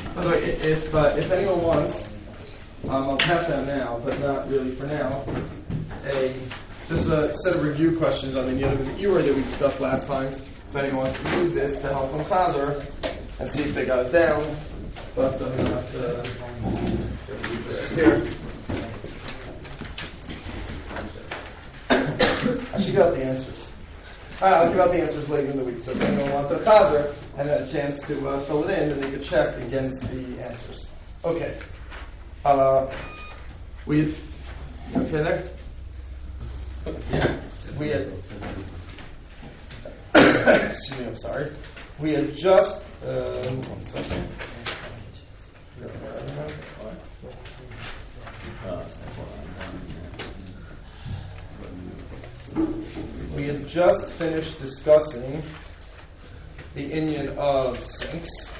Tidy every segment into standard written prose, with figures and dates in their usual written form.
By the way, if anyone wants, I'll pass that now, but not really for now. Just a set of review questions on the unit of the Ewer that we discussed last time. If anyone wants to use this to help them chazer and see if they got it down, but I'm not here. I should get out the answers. I'll give out the answers later in the week, so if anyone wants the chazer and had a chance to fill it in, then they could check against the answers. Okay. We okay there? Yeah. We had. Excuse me. I'm sorry. We had just. 1 second. We had just finished discussing the inyan of sinks.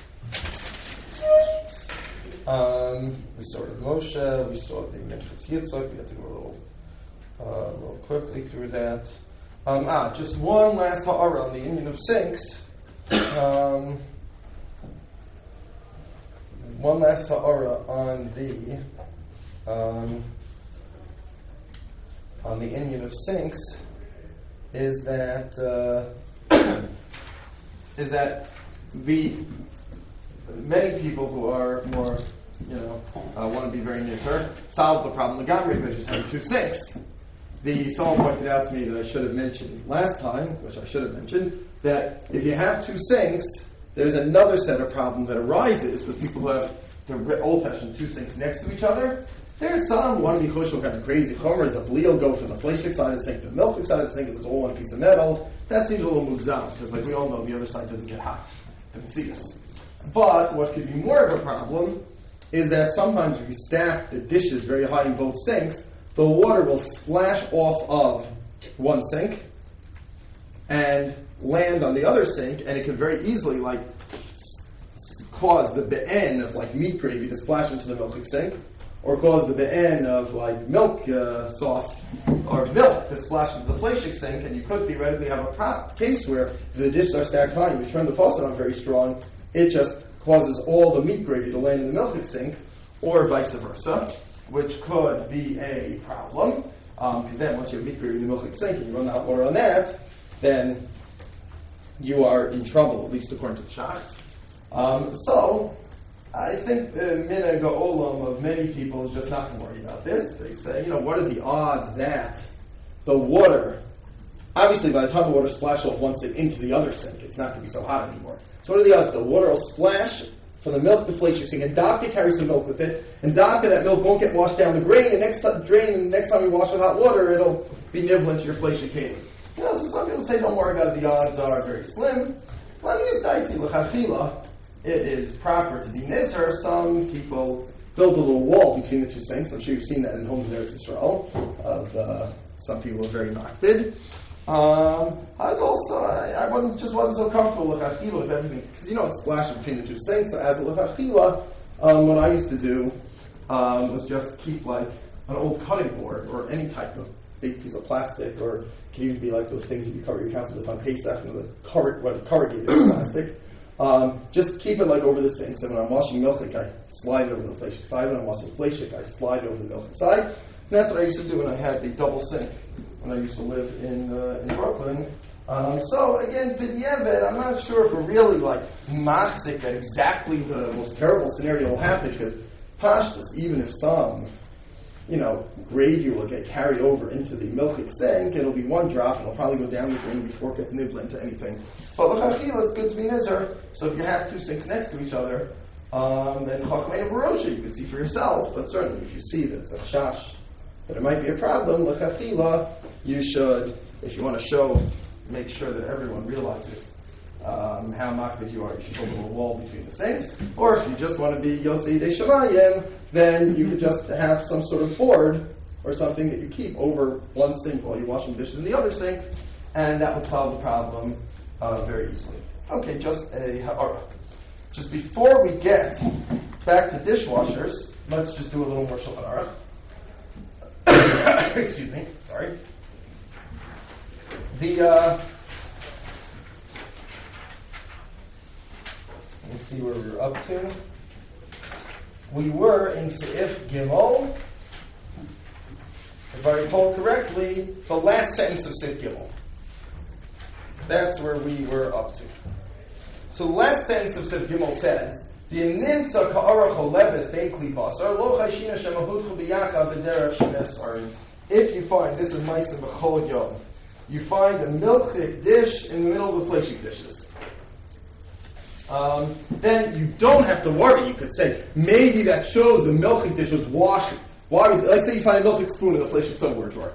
We saw the Moshe, we saw the Minchas Yitzchak. We had to go a little quickly through that. Just one last ha'ara on the inyan of sinks. One last ha'ara on the inyan of sinks is that many people who are more, want to be very nitter, solve the problem legamri by just having 2 sinks. Someone pointed out to me that I should have mentioned last time, which I should have mentioned, that if you have 2 sinks, there's another set of problem that arises with people who have the old-fashioned 2 sinks next to each other. There's some who want to be chushel kind of crazy chomers. The bli will go for the fleshik side of the sink, the milchik side of the sink, if it's all one piece of metal. That seems a little mugzam, because like we all know, the other side doesn't get hot. Doesn't see us. But what could be more of a problem is that sometimes if you stack the dishes very high in both sinks, the water will splash off of one sink and land on the other sink, and it could very easily cause the be'en of meat gravy to splash into the milchik sink, or cause the be'en of milk sauce or milk to splash into the fleshik sink, and you could theoretically have a case where if the dishes are stacked high and you turn the faucet on very strong, it just causes all the meat gravy to land in the milchik sink, or vice versa, which could be a problem, because then once you have meat gravy in the milchik sink and you run the hot water on that, then you are in trouble, at least according to the shach. So, I think the minhag ha'olam of many people is just not to worry about this. They say, what are the odds that the water, obviously by the time the water splashes off one sink into the other sink, it's not going to be so hot anymore. So what are the odds? The water will splash from the milk to fleshik sink, and Daka carries some milk with it, and Daka, that milk won't get washed down the drain, and next time you wash with hot water, it'll be nivlin to your fleshik cave. So some people say, don't worry about it, the odds are very slim. Let me just say to you, it is proper to be nizher. Some people build a little wall between the 2 sinks. I'm sure you've seen that in homes in Eretz Yisrael. Some people are very makpid. I wasn't so comfortable with everything, because it's splashing between the 2 sinks. So as a l'chachila, what I used to do was just keep an old cutting board or any type of big piece of plastic, or it can even be those things that you cover your counters with on Pesach, the corrugated plastic. Just keep it over the sink. So when I'm washing milchik, I slide it over the fleshik side. When I'm washing fleshik, I slide over the milchik side. And that's what I used to do when I had the double sink, when I used to live in Brooklyn. So again, b'diavad, I'm not sure if we're really matzik that exactly the most terrible scenario will happen, because pashtus, even if some gravy will get carried over into the milchik sink, it'll be one drop, and it'll probably go down the drain before it gets nibbled into anything. But l'chachila, it's good to be nizer. So if you have 2 sinks next to each other, then chachmei barosha, you can see for yourself. But certainly, if you see that it's a chash, that it might be a problem, l'chachila, you should, if you want to make sure that everyone realizes how makbid you are, you should build a little wall between the sinks. Or if you just want to be yotzei yidei shamayim, then you could just have some sort of board or something that you keep over one sink while you're washing dishes in the other sink, and that would solve the problem very easily. Okay, just before we get back to dishwashers, let's just do a little more Shulchan Aruch. Excuse me, sorry. Let's see where we're up to. we were in Seif Gimel. If I recall correctly, the last sentence of Seif Gimel. That's where we were up to. So the last sentence of Seif Gimel says, if you find, this is Maisa B'chol Yom, you find a milchik dish in the middle of the fleshik dishes. Then you don't have to worry. You could say, maybe that shows the milchik dish was washed. Let's say you find a milchik spoon in the fleshik silverware drawer.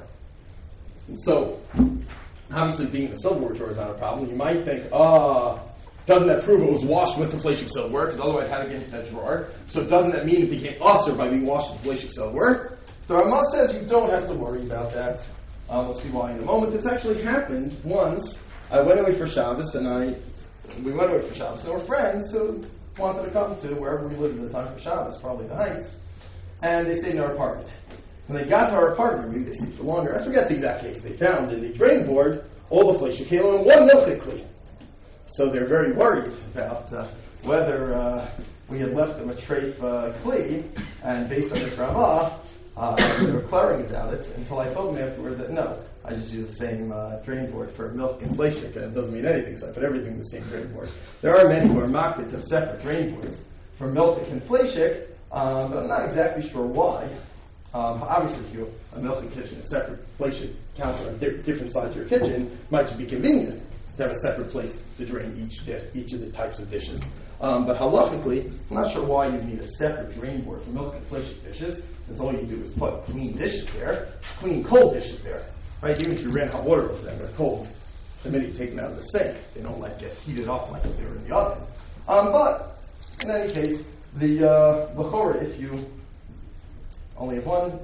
So, obviously being in the silverware drawer is not a problem. You might think, doesn't that prove it was washed with the fleshik silverware? Because otherwise how to get into that drawer? So doesn't that mean it became usher by being washed with the fleshik silverware? The Ramah says you don't have to worry about that. We'll see why in a moment. This actually happened once. I went away for Shabbos, and we went away for Shabbos. And there were friends who wanted to come to wherever we lived at the time for Shabbos, probably the Heights, and they stayed in our apartment. When they got to our apartment, maybe they stayed for longer, I forget the exact case, they found in the drain board all the fleshik kilo and one milchik kli. So they're very worried about whether we had left them a treif kli, and based on this Ramah, they were clearing about it until I told them afterwards that no, I just use the same drain board for milk and fleshik, and it doesn't mean anything, so I put everything in the same drain board. There are many who are makbid of separate drain boards for milk and fleshik, but I'm not exactly sure why. Obviously, if you have a milk kitchen, a separate fleshik counter on different sides of your kitchen, might just be convenient to have a separate place to drain each of the types of dishes. But halachically, I'm not sure why you'd need a separate drain board for milk and fleshik dishes, since all you do is put clean dishes there, clean cold dishes there. Right? Even if you ran hot water over them, they're cold. The minute you take them out of the sink, they don't get heated up like if they were in the oven. But in any case, the bechorah, if you only have one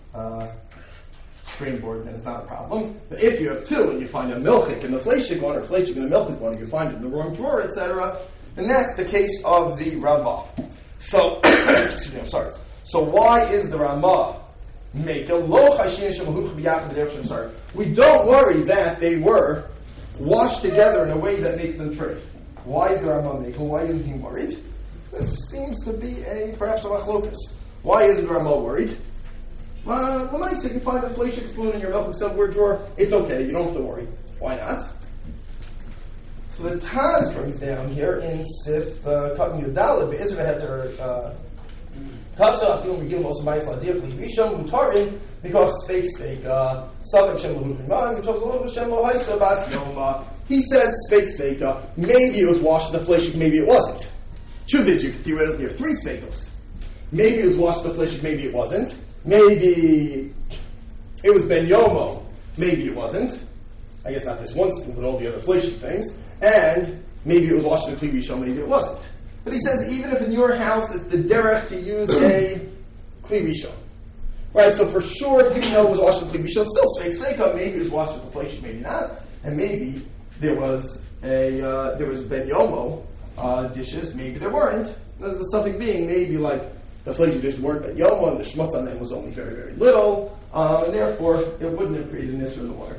drain board, then it's not a problem. But if you have two and you find a milchik in the fleshik one or fleshik in the milchik one, and you find it in the wrong drawer, etc., then that's the case of the Ramah. So, excuse me, I'm sorry. So why is the Ramah make a lo chashin? Sorry, we don't worry that they were washed together in a way that makes them treif. Why is the Ramah making? Why isn't he worried? This seems to be perhaps a machlokas. Why isn't the Ramah worried? Well, nice. If you find a fleshik spoon in your milk silverware drawer, it's okay. You don't have to worry. Why not? So the Taz brings down here in Sif Katan Yudalid be'izr v'heter Tafsa afil megillah also ma'is la'dir kli rishon mutarin because steak savik shem l'huchim ma'am mitov l'huchim shem l'haisa b'atz yoma. He says steak maybe it was washed with the fleshik, maybe it wasn't. Truth is, you could theoretically have three steakos. Maybe it was washed with the fleshik, maybe it wasn't. Maybe it was ben yomo, maybe it wasn't. I guess not this one spoon, but all the other fleshik things. And maybe it was washed in a kli rishon, maybe it wasn't. But he says even if in your house it's the derech to use a kli rishon, right? So for sure, even though it was washed in a kli rishon, still sveika. Maybe it was washed with a fleshik, maybe not, and maybe there was ben yomo dishes, maybe there weren't. There's the suffix being maybe like the fleshik dishes weren't ben yomo, and the shmutz on them was only very, very little, and therefore it wouldn't have created an issue in the water.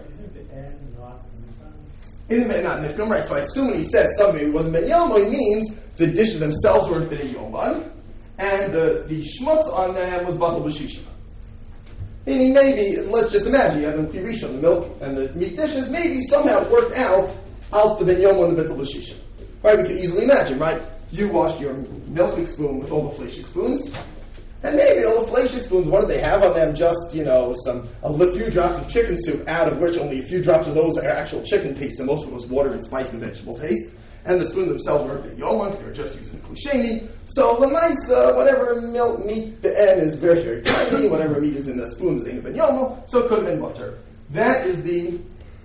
Isn't it not nifkum? Right, so I assume when he says something maybe it wasn't ben yomo, he means the dishes themselves weren't ben yoman, and the shmutz on them was batal b'shisha. Meaning maybe, let's just imagine, you have the rishon, the milk and the meat dishes, maybe somehow it worked out the ben yoman and the batal b'shisha. Right, we can easily imagine, right? You washed your milk spoon with all the fleshik spoons, and maybe all the fleshik spoons, what did they have on them? Just, a few drops of chicken soup, out of which only a few drops of those are actual chicken taste, and most of it was water and spice and vegetable taste. And the spoons themselves weren't ben yoman, because they were just using klisheni. So the nice, whatever meat be'en is very, very tiny, whatever meat is in the spoons ain't ben yomo, so it could have been butter. That is the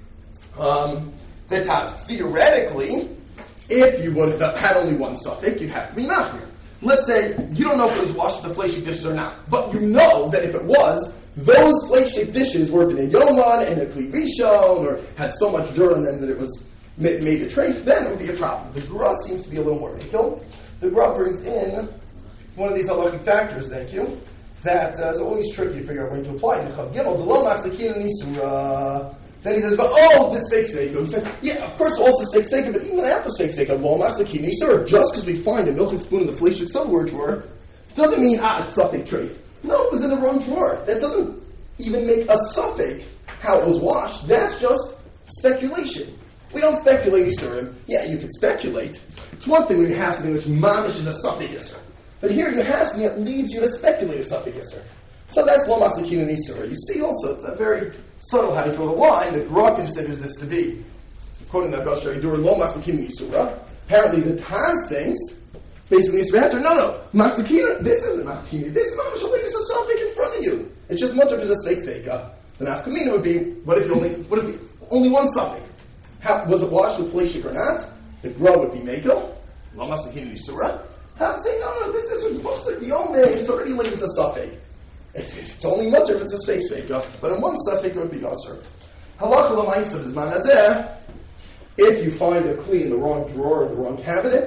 taz. Theoretically, if you would have had only one suffix, you'd have to be machmir. Let's say you don't know if it was washed with the fleshik dishes or not, but you know that if it was, those fleshik dishes were ben yoman and a kli rishon, or had so much dirt on them that it was made a treif, then it would be a problem. The Gra seems to be a little more makil. The Gra brings in one of these halachic factors, thank you, that is always tricky to figure out when to apply. In the Chav Gimel, the lo machzakin nisura. Then he says, but this fake steika. He says, yeah, of course, also fake steika, but even without the fake steika, lo machzakin nisura. Just because we find a milking spoon in the fleshik silverware drawer doesn't mean, it's suffix treif. No, it was in the wrong drawer. That doesn't even make a suffix how it was washed. That's just speculation. We don't speculate Yisurim. Yeah, you can speculate. It's one thing when you have something which mamish is a suffix Yisur. But here you have something that leads you to speculate a suffix Yisur. So that's lo masakin and Yisur. You see also, it's a very subtle how to draw the line. The Gra considers this to be, quoting that Gashar Yidur, lo masakin Yisura. Apparently the Taz thinks, basically Yisur, no, masakin, this isn't masakin. This is mamish a a suffix in front of you. It's just much of a fake sveika. The nafkamina would be, what if only one suffix? Was it washed with fleshik or not? The Gra would be Mekel. Lo masakin Yisura. Have to say, no, this is supposed to be only, it's already linked as a suffix. It's only mutter if it's a fake sveika, but in one suffix it would be usher. Halacha l'maisa b'zman hazeh, if you find a kli in the wrong drawer or the wrong cabinet.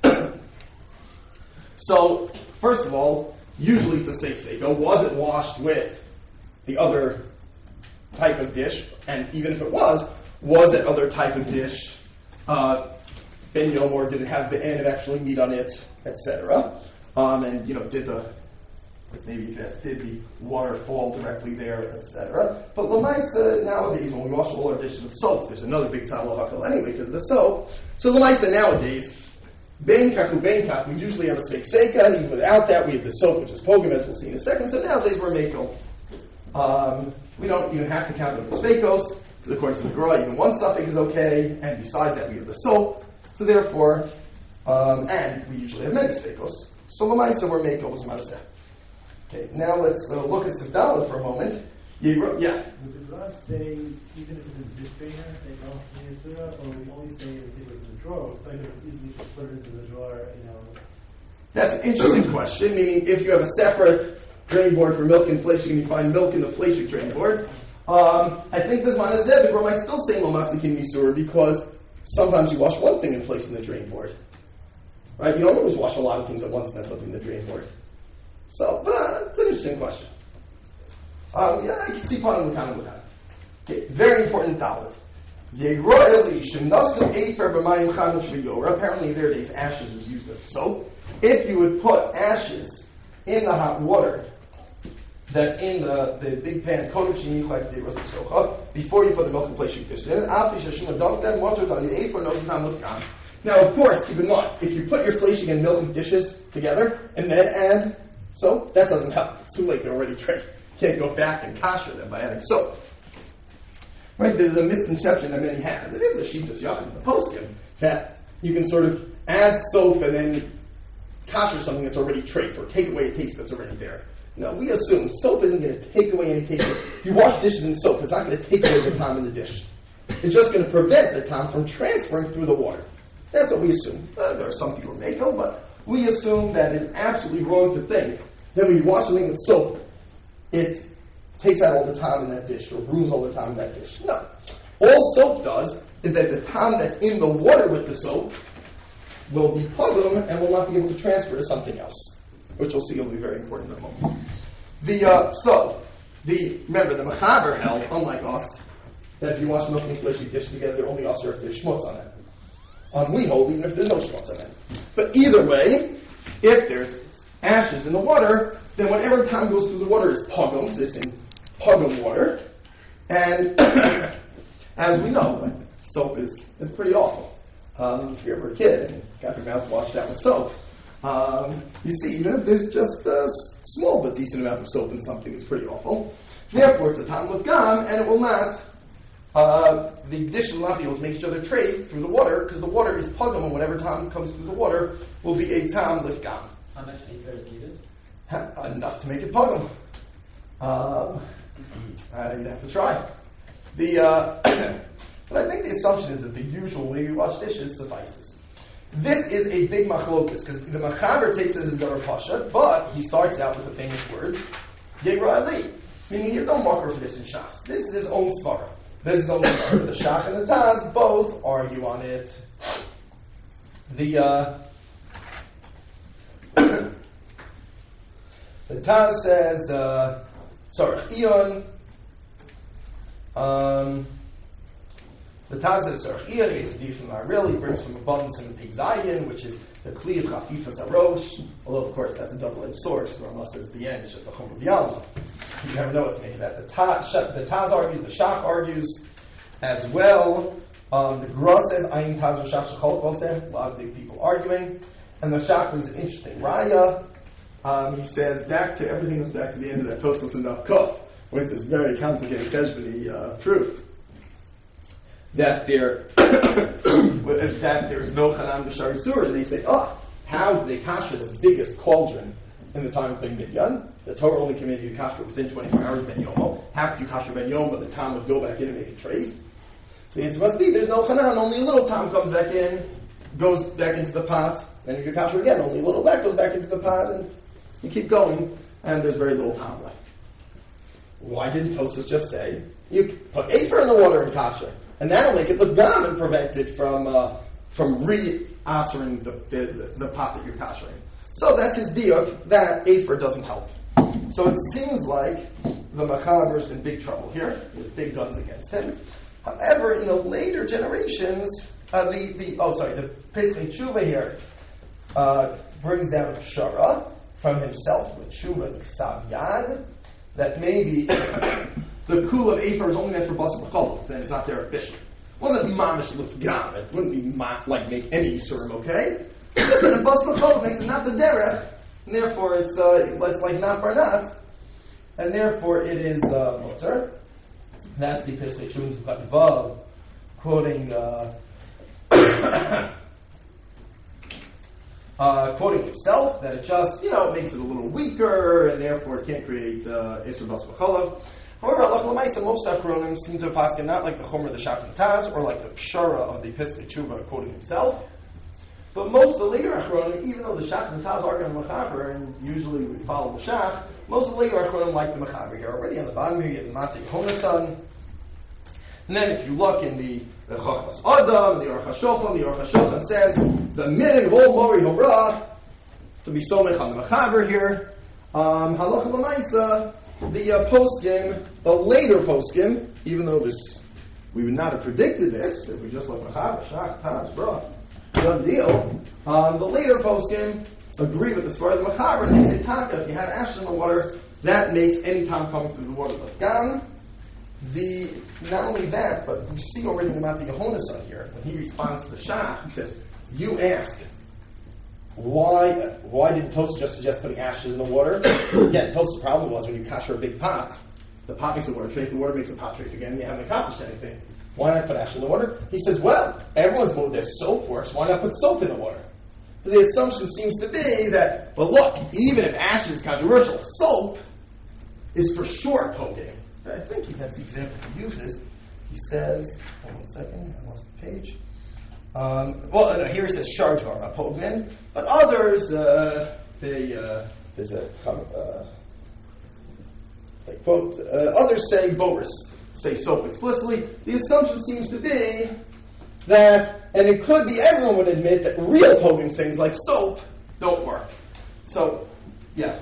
So, first of all, usually it's a fake sveika. Was it washed with the other type of dish? And even if it was that other type of dish ben yom, or did it have the end of actually meat on it, etc. And maybe you could ask, did the water fall directly there, etc. But Lamaisa, nowadays, when we wash all our dishes with soap, there's another big tzal hakal anyway because of the soap. So Lamaisa nowadays, bein kach, we usually have a sveik sveika, and even without that, we have the soap, which is pogum, as we'll see in a second. So nowadays, we're mekel. We don't even have to count them for sveikos, because according to the Gra, even one suffix is okay, and besides that, we have the soap. So therefore, and we usually have many sveikos. So Lamaisa, we're mekel was mazeh. Okay, now let's look at Sivdala for a moment. Yeah. Would the Gra say, even if it's in this trainer, they don't see a surah, or we only say if it was in the drawer, so I could easily just put it into the drawer, That's an interesting question, meaning if you have a separate drain board for milk and fleshik and you find milk in the fleshik drain board, I think this man is there, the Gra might still say Lomaksikin Yisur because sometimes you wash one thing and place in the drain board. Right? You don't always wash a lot of things at once and then put them in the drain board. So, but it's an interesting question. I can see Panam Lukan. Okay, very important dalit. Apparently, in their days, ashes was used as soap. If you would put ashes in the hot water that's in the big pan, before you put the milk and fleshik dish in, now, of course, keep in mind, if you put your fleshik and milk and dishes together and then add soap, that doesn't help. It's too late. They're already trained. Can't go back and kasher them by adding soap. Right? There's a misconception that many have. There is a Shitas Yachid in the poskim that you can sort of add soap and then kasher something that's already treif or take away a taste that's already there. No, we assume soap isn't going to take away any taste. You wash dishes in soap, it's not going to take away the time in the dish. It's just going to prevent the time from transferring through the water. That's what we assume. There are some people who make it, but we assume that it's absolutely wrong to think that when you wash something with soap, it takes out all the time in that dish or ruins all the time in that dish. No. All soap does is that the time that's in the water with the soap will be pugum and will not be able to transfer to something else, which we'll see will be very important in a moment. Remember, the Mechaber held, unlike us, that if you wash milk and fleshik dish together, they're only usher if there's schmutz on it. We hold even if there's no schmutz on it. But either way, if there's ashes in the water, then whatever time goes through the water is pugum, so it's in pugum water. And as we know, soap it's pretty awful. If you're ever a kid and got your mouth washed out with soap, you see, even if there's just a small but decent amount of soap in something, it's pretty awful. Therefore, it's a tam with gam, and it will not. The dish will not be able to make each other treif through the water, because the water is pugum, and whatever time comes through the water will be a tam with gam. How much afer is needed? Enough to make it pugum. You'd have to try. But I think the assumption is that the usual way we wash dishes suffices. This is a big machlokas, because the Mechaber takes it as a Davar Pasha, but he starts out with the famous words, Yegra Ali, meaning he has no marker for this in Shas. This is his own svara. This is his own svara. The Shach and the Taz both argue on it. The Taz says, Ion, The Taz is Sarachiyah, he gets a deed from Aril, he brings from abundance in Pig Zayin, which is the Kli of Chafifas Arosh, although of course that's a double-edged sword, so the Rambam says at the end it's just a Chomer B'Yalma. So you never know what to make of that. The Taz argues, the Shach argues as well. The Gra says, Ayin Taz v'Shach Shechol Koseh, a lot of big people arguing. And the Shach brings an interesting raya. He says, everything goes back to the end of that Tosfos and Daf Kuf, with this very complicated Teshbani proof. That there is no Chanam B'Shari Surah, and they say, how did they kasher the biggest cauldron in the time of Peg Midyan? The Torah only commanded you to kasher within 24 hours Ben Yomo. How could you kasher Ben Yom, but the Tam would go back in and make a trade? So the answer must be, there's no Chanam, only a little Tam comes back in, goes back into the pot, and if you kasher again, only a little that goes back into the pot, and you keep going, and there's very little Tam left. Why didn't Tosfos just say, you put Afer in the water and kasher? And that'll make it l'fgam and prevent it from re-asering the pot that you're kashering. So that's his diuk, that Afer doesn't help. So it seems like the Machaber's in big trouble here, with big guns against him. However, in the later generations, the Pesach Tshuva here brings down a pshara from himself, the Tshuva and Ksav Yad, that maybe the kul of Afer is only meant for Basar B'Cholov, then it's not there at Bishop. It wasn't mamish l'fgam, it wouldn't be like make any Yisurim okay. It's just that Basar B'Cholov makes it not the derech, and therefore it's like not barnat, and therefore it is mutter. That's the Pesach Tshuva Vav, quoting quoting himself, that it just, it makes it a little weaker, and therefore it can't create Isur Bas B'Chalav. However, Allah L'maisa, most Achronim seem to have fasted not like the Chomer, the Shach, and the Taz, or like the Pshara of the Pesach Tshuva quoting himself. But most of the later Achronim, even though the Shach and the Taz argue on the Mechaber, and usually we follow the Shach, most of the later Achronim like the Mechaber here. Already on the bottom here, you have the Matei Honasan. And then if you look in the Chachmas Adam, the Aruch HaShulchan says the minig of all Mori Horah to be somech on the Mechaber here. Halacha L'maisa, the poskim, the later poskim, even though we would not have predicted this if we just look Mechaber, Shach, Taz, Bra, done deal. The later poskim agree with the story of the Mechaber, and they say Taka, if you have ashes in the water, that makes any time coming through the water l'fgam. Not only that, but you see already in the Matei Yehonasan here, when he responds to the Shach, he says, you ask, why didn't Tosfos just suggest putting ashes in the water? Again, Tosfos' problem was when you kasher a big pot, the pot makes a water treif, the water makes a pot treif again, and you haven't accomplished anything. Why not put ashes in the water? He says, well, everyone's moved their soap works, why not put soap in the water? The assumption seems to be that, but look, even if ashes is controversial, soap is for sure poking. I think that's the example he uses. He says, hold on a second, I lost the page. Here he says shar dvar, not pogman. But others, they quote, others say boris, say soap explicitly. The assumption seems to be that, and it could be everyone would admit that real poking things like soap don't work. So, yeah.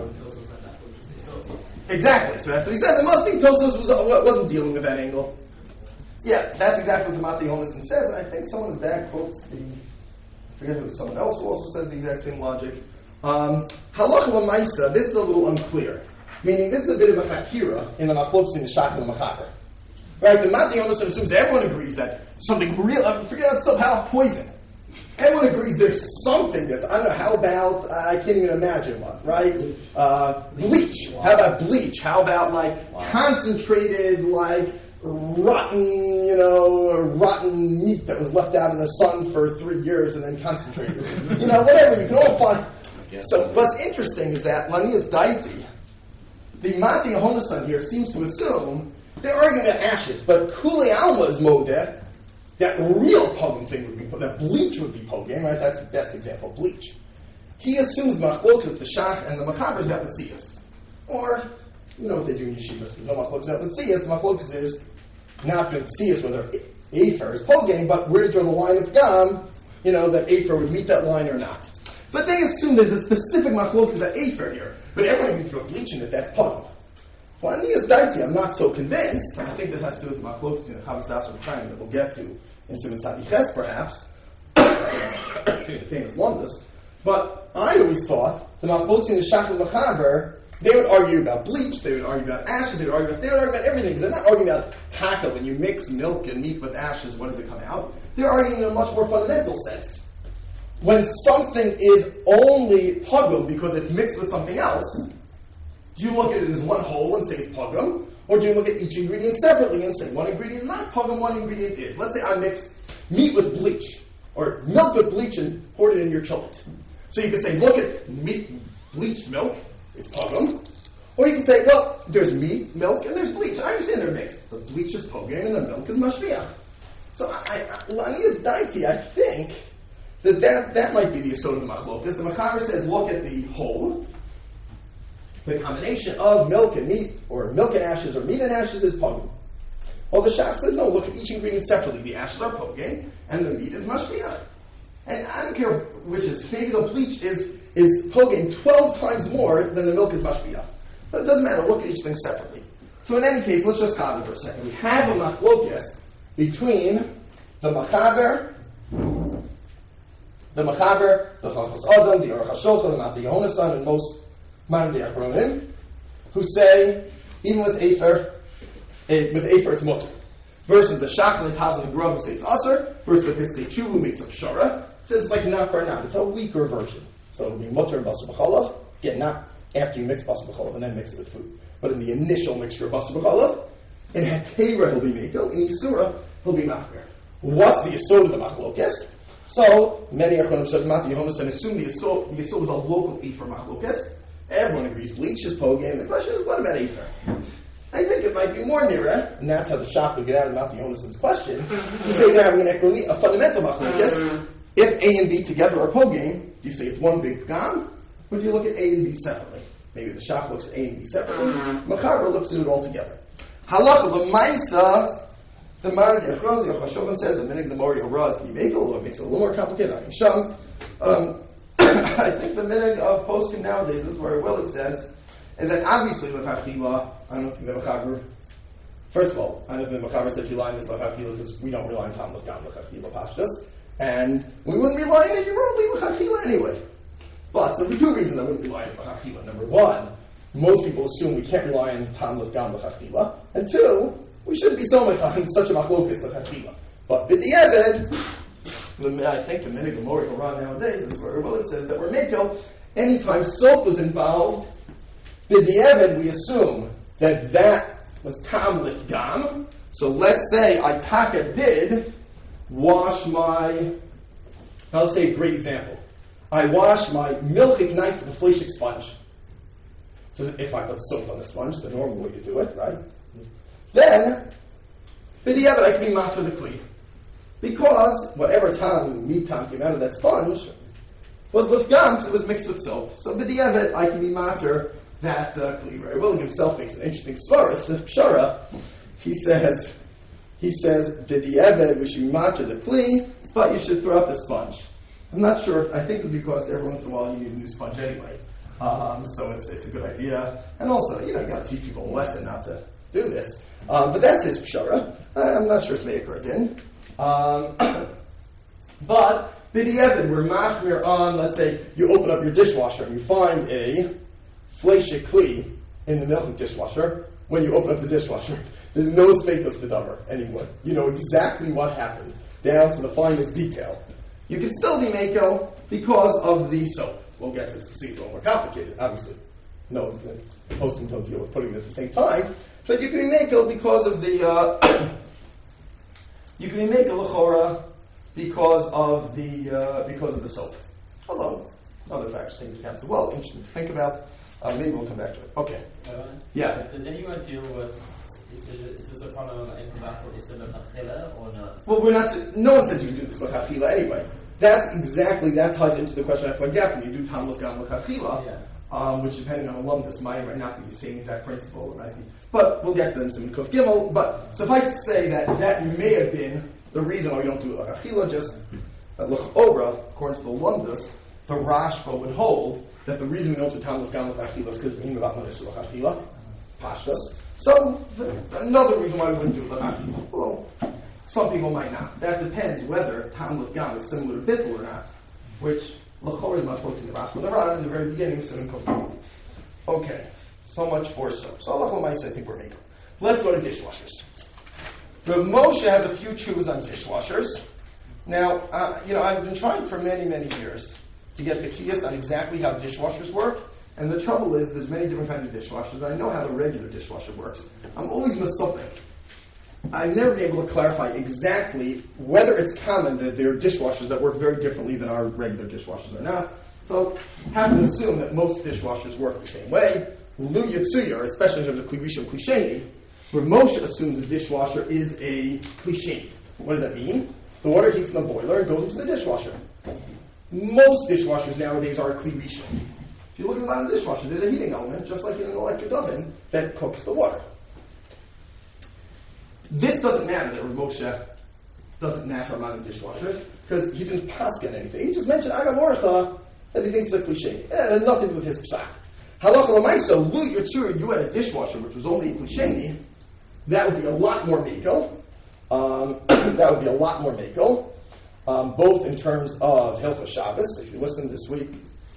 Exactly. So that's what he says. It must be Tosfos wasn't dealing with that angle. Yeah, that's exactly what the Matei Honasan says, and I think someone in the back quotes I forget who, someone else who also says the exact same logic. Halacha L'maisa, this is a little unclear. Meaning, this is a bit of a chakira in the machlokes in the Shach and the Mechaber. Right? The Matei Honasan assumes everyone agrees that something real, forget about soap, how about poison? Everyone agrees there's something that's, I don't know, how about, I can't even imagine what, right? Bleach. How about bleach? How about, concentrated, rotten, rotten meat that was left out in the sun for 3 years and then concentrated? Whatever, you can all find. So, what's interesting is that Lanias Daiti, the Matei Honasan here seems to assume they're arguing about ashes, but Kuli Alma is modeh. That real poking thing would be, that bleach would be poking, right? That's the best example, bleach. He assumes machlokes of the Shach and the Mechaber is about Metzias. Or, what they do in yeshivas, there's no machlokes about Metzias. The machlokes is not Metzias whether Afer is poking, but where to draw the line of Gam, that Afer would meet that line or not. But they assume there's a specific machlokes about Afer here. But everyone can throw bleach in it, that's poking. Well, Anias Daiti, I'm not so convinced. I think that has to do with Machlokes in the Chavos Das of Chaim that we'll get to in Siman Tzadiches, perhaps. Famous Lumdus. But I always thought the Machlokes in the Shach and Machaber, they would argue about bleach, they would argue about ashes, they would argue about everything, because they're not arguing about taka. When you mix milk and meat with ashes, what does it come out? They're arguing in a much more fundamental sense. When something is only pugum because it's mixed with something else, do you look at it as one whole and say it's pugum? Or do you look at each ingredient separately and say one ingredient is not pugum, one ingredient is? Let's say I mix meat with bleach, or milk with bleach and poured it in your chocolate. So you could say, look at meat, bleached milk, it's pugum. Or you could say, well, there's meat, milk, and there's bleach. I understand they're mixed. The bleach is pugum and the milk is mashviach. So Lanias Daiti, I think that might be the yesod of the machlokas. The Machaber says, look at the whole. The combination of milk and meat, or milk and ashes, or meat and ashes is pogim. Well, the Shach says, no, look at each ingredient separately. The ashes are pogim, and the meat is mashviach. And I don't care which is, maybe the bleach is pogim 12 times more than the milk is mashviach. But it doesn't matter, look at each thing separately. So in any case, let's just comment for a second. We have a machlokes between the Machaber, the Chachos Adam, the Aruch HaShulchan, the Mati Yehonasan, and most modern day Achronim, who say even with Afer it's mutter. Versus the Shach and the Taz and the Grub who say it's Aser. Versus the Piskei Tshuva who makes a Shara, says it's like not for not. It's a weaker version. So it would be mutter and basar b'chalav. Again, not after you mix basar b'chalav and then mix it with food, but in the initial mixture of basar b'chalav. In Hetera he'll be mekel. In Yisura he'll be machmer. What's the yesod of the machlokes? So many Achronim said Mati Yehonasan and assume the yesod is a local Efer machlokes. Everyone agrees bleach is pogam. The question is, what about Afer? I think it might be more nearer, and that's how the Shach would get out of Mati Yehonasan's question, to say they're having a fundamental machlokes. If A and B together are pogam, do you say it's one big pgam, or do you look at A and B separately? Maybe the Shach looks at A and B separately. Machaber looks at it all together. Halacha l'maisa, the Marad Yachron, the Aruch HaShulchan says, the minig the Mori Hora is the Yimekel, it makes it a little more complicated. I think the minig of poskim nowadays, this is where Willig says, is that obviously l'chachila, I don't think the Machaber, first of all, I don't think the Machaber said rely on this l'chachila because we don't rely on Talmud Gam l'chachila pashtas, and we wouldn't rely on it Yeruli l'chachila anyway. But, so for two reasons I wouldn't rely on l'chachila. Number one, most people assume we can't rely on Talmud Gam l'chachila, and two, we shouldn't be so much on such a machlokas l'chachila. But b'di'evet, I think the minig of Mori Horan nowadays is where Willig says that we're mekel. Anytime soap was involved, b'di'evet we assume that was tam lifgam. So let's say I taka did wash my. Now let's say a great example. I wash my milchik knife with a fleshik sponge. So if I put soap on the sponge, the normal way to do it, right? Then, b'di'evet I can be matzah the kli. Because whatever meat tam came out of that sponge was lifgam, because it was mixed with soap. So b'di'evet I can be matzah that kli. Right? Willig himself makes an interesting svaras, the pshara. He says b'di'evet we should be matzah the kli, but you should throw out the sponge. I'm not sure. I think it's because every once in a while you need a new sponge anyway. So it's a good idea. And also, you got to teach people a lesson not to do this. But that's his pshara. I'm not sure it's me'ikar or din. But b'di'evet, we're machmir on, let's say, you open up your dishwasher and you find a fleshik kli in the milk dishwasher. When you open up the dishwasher, there's no speikos v'davar anymore. You know exactly what happened, down to the finest detail. You can still be mekel because of the soap. We'll get to this, see it's a little more complicated, obviously. No one's going to post don't deal with putting them at the same time. But you can be mekel because of the you can be mekel l'chora because of the soap. Although other factors seem to happen. Well, interesting to think about. Maybe we'll come back to it. Okay. Yeah. Does anyone deal with is this a kind of incremental ism of achila or not? Well, we're not. No one says you do this l'chachila anyway. That ties into the question after when you do Talmud Gam l'chachila. Yeah. Which, depending on the lumdus, might not be the same exact principle. It might be, but we'll get to them in Kuf Gimel. But suffice to say that may have been the reason why we don't do it like achila. Just that l'chora, according to the lumdus, the Rashba would hold that the reason we don't do Talmud Gam l'chachila is because we mean about l'chachila. pashtus. So another reason why we wouldn't do Lamati. Well, some people might not. That depends whether Talmud Gam is similar to Bittul or not, which L'chor is not quoting the Rashi. But the Rada in the very beginning said in Kofar. Okay, so much for soap. So Allah L'maisa, I think we're making. Let's go to dishwashers. Rav Moshe has a few truths on dishwashers. Now, I've been trying for many, many years to get the kiyas on exactly how dishwashers work. And the trouble is, there's many different kinds of dishwashers. I know how the regular dishwasher works. I'm always masopik. I've never been able to clarify exactly whether it's common that there are dishwashers that work very differently than our regular dishwashers or not. So, have to assume that most dishwashers work the same way. Lu Yitzuya, especially in terms of klivisha and klisheni, where Moshe assumes a dishwasher is a klisheni. What does that mean? The water heats in the boiler and goes into the dishwasher. Most dishwashers nowadays are a klivisha. If you look at the bottom of the dishwasher, there's a heating element, just like in an electric oven, that cooks the water. This doesn't matter that Rav Moshe doesn't match our modern dishwashers, because he didn't paskin anything. He just mentioned Agam Orcha, that he thinks is a cliche. It had nothing to do with his psak. Halacha l'maisa, Lu Yitzur, you had a dishwasher, which was only a klisheni, that would be a lot more makel. That would be a lot more makel, both in terms of Hilchos Shabbos. If you listen this week,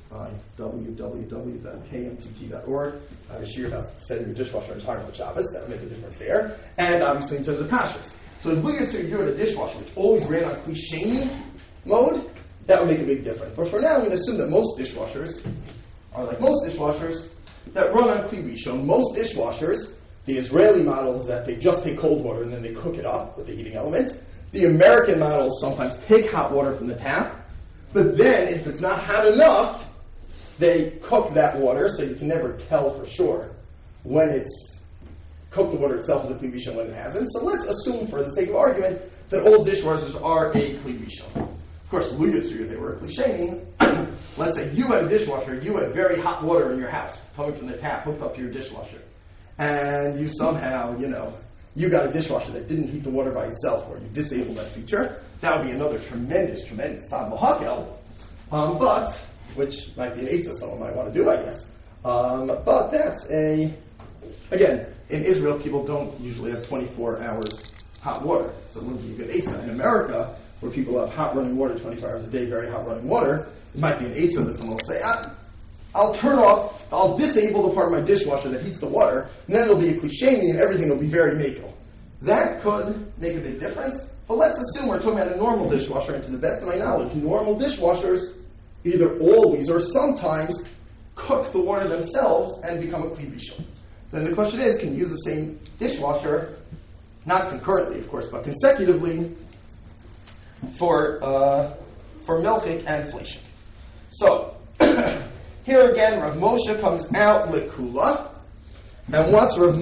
www.kmtt.org. I have a shiur about setting your dishwasher in time for Shabbos. That would make a difference there. And obviously in terms of kashrus. So if we get to you're a dishwasher, which always ran on klisheni mode, that would make a big difference. But for now, I'm going to assume that most dishwashers are like most dishwashers that run on kli rishon. Most dishwashers, the Israeli model is that they just take cold water and then they cook it up with the heating element. The American models sometimes take hot water from the tap, but then if it's not hot enough, they cook that water, so you can never tell for sure when it's cooked the water itself as a kli rishon when it hasn't. So let's assume, for the sake of argument, that all dishwashers are a kli rishon. Of course, Lu Yitzur, they were a klisheni. Let's say you had a dishwasher, you had very hot water in your house, coming from the tap, hooked up to your dishwasher. And you somehow, you got a dishwasher that didn't heat the water by itself, or you disabled that feature. That would be another tremendous tzad b'hakel. But which might be an eitzah someone might want to do, I guess. But that's again, in Israel, people don't usually have 24 hours hot water, so it wouldn't be a good eitzah. In America, where people have hot running water 24 hours a day, very hot running water, it might be an eitzah that someone will say, I'll turn off, I'll disable the part of my dishwasher that heats the water, and then it'll be a klisheni and everything will be very makel. That could make a big difference, but let's assume we're talking about a normal dishwasher, and to the best of my knowledge, normal dishwashers either always or sometimes cook the water themselves and become a kli rishon. So then the question is, can you use the same dishwasher, not concurrently, of course, but consecutively, for milchik and fleshik? So, here again, Rav Moshe comes out lekula, and what's Rav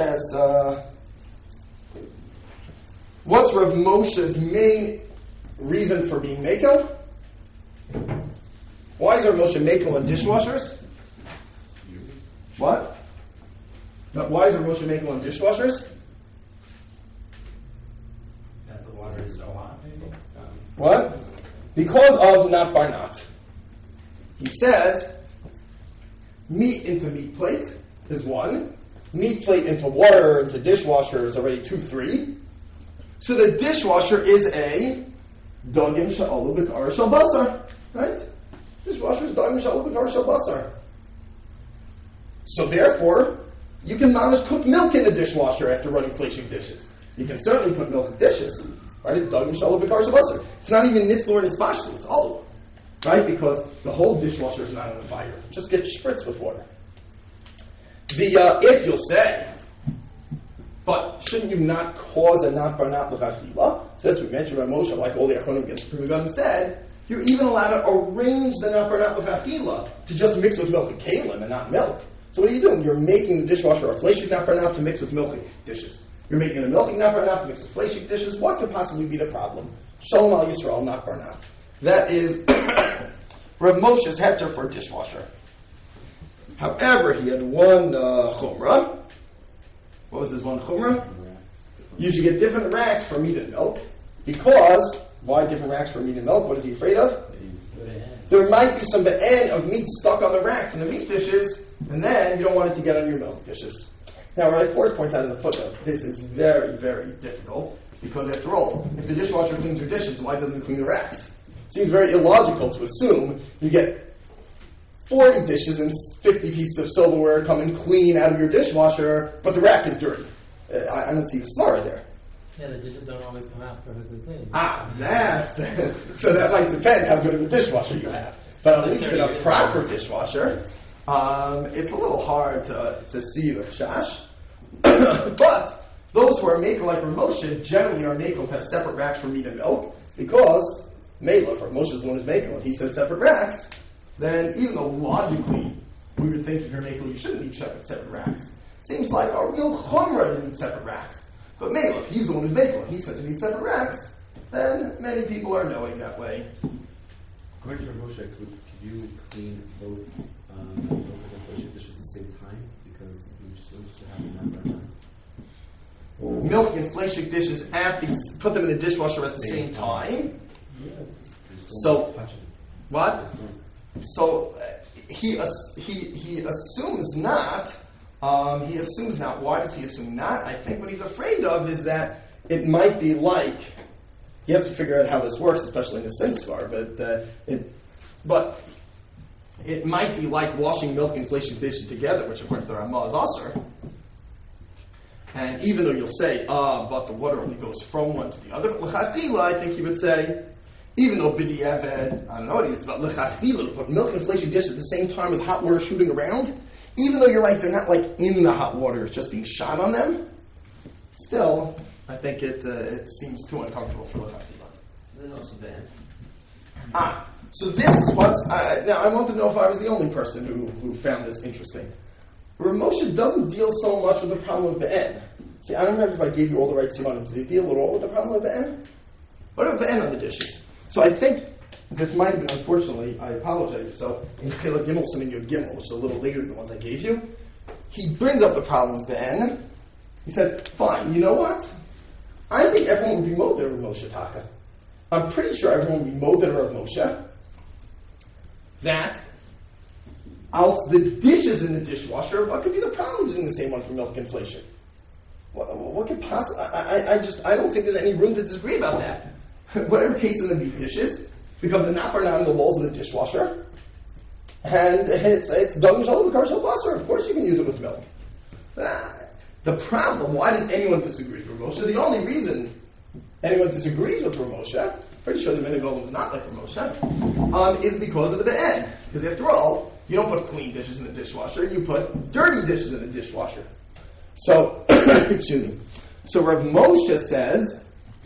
Moshe's main reason for being makel? Why is Rav Moshe makel on dishwashers? What? But why is Rav Moshe makel on dishwashers? That the water is so hot, maybe? What? Because of not bar not. He says, meat into meat plate is 1. Meat plate into water into dishwasher is already 2, 3. So the dishwasher is a dogim sha'olu b'kar shal basar. Right? Dishwasher is dogim sha'olu b'kar shal basar. So therefore, you can manage cook milk in the dishwasher after running fleshing dishes. You can certainly put milk in dishes. Right? Dogim sha'olu b'kar shal basar. It's not even nitzlor and espashli. It's olive. Right? Because the whole dishwasher is not on the fire. It just gets spritzed with water. If you'll say, but shouldn't you not cause a not bar not l'chachila? So as we mentioned by Moshe, like all the Achronim against the Pri Megadim said, you're even allowed to arrange the not bar not l'chachila to just mix with milk and kalim and not milk. So what are you doing? You're making the dishwasher a fleshik not bar not to mix with milking dishes. You're making a milking not bar not to mix with fleshik dishes. What could possibly be the problem? Shalom al Yisrael not bar not. That is Rav Moshe's heter for a dishwasher. However, he had one chumrah. What was his one chumrah? You should get different racks for meat and milk. Because, why different racks for meat and milk? What is he afraid of? There might be some be'en of meat stuck on the rack from the meat dishes, and then you don't want it to get on your milk dishes. Now, Rabbi Forrest points out in the footnote, this is very, very difficult, because after all, if the dishwasher cleans your dishes, why doesn't it clean the racks? It seems very illogical to assume you get 40 dishes and 50 pieces of silverware coming clean out of your dishwasher, but the rack is dirty. I don't see the smara there. Yeah, the dishes don't always come out perfectly clean. That's so that might depend how good of a dishwasher you have. But at least in a proper dishwasher, it's a little hard to see the chash. But those who are makel like Rav Moshe generally are makel to have separate racks for meat and milk, because Mela, for Moshe is the one who's makel, and he said separate racks, then even though logically we would think if you're makel you shouldn't need separate racks, it seems like a real chumrah to need separate racks. But Mela, if he's the one who's makel and he says you need separate racks, then many people are knowing that way. According to Rav Moshe, could you clean both milk and flesh dishes at the same time? Because you still have them at Milk and fleshik dishes put them in the dishwasher at the same time. So, what? So he assumes not. He assumes not. Why does he assume not? I think what he's afraid of is that it might be like, you have to figure out how this works, especially in the Sinsvar, but it might be like washing milk and fleshik dishes together, which according to the Ramah is asur. And even though you'll say, but the water only goes from one to the other, l'chachila, I think he would say, even though b'di eved, I don't know what it's about, l'chachila, to put milk and fleshik dish at the same time with hot water shooting around, even though you're right, they're not like in the hot water, it's just being shot on them, still, I think it seems too uncomfortable for l'chachila. They're not so bad. So this is what, now I want to know if I was the only person who found this interesting. Rav Moshe doesn't deal so much with the problem of be'en. See, I don't remember if I gave you all the right simanim. Does he deal at all with the problem of be'en? What about be'en on the dishes? So I think this might have been, unfortunately, I apologize. So in Chilek Gimel Siman Yud Gimel, which is a little later than the ones I gave you, he brings up the problem of be'en. He says, fine, you know what? I think everyone would be moded Rav Moshe Taka. I'm pretty sure everyone would be moded Rav Moshe. That the dishes in the dishwasher, what could be the problem using the same one for milk and fleshik? What could possibly... I don't think there's any room to disagree about that. Whatever tastes in the meat dishes become the napper on the walls of the dishwasher, and it's dung shalom b'kar basar. Of course you can use it with milk. The problem, why does anyone disagree with Rav Moshe? The only reason anyone disagrees with Rav Moshe, pretty sure the Minhag Olam is not like Rav Moshe, is because of the be'en. Because after all, you don't put clean dishes in the dishwasher, you put dirty dishes in the dishwasher. So, excuse me. So Rav Moshe says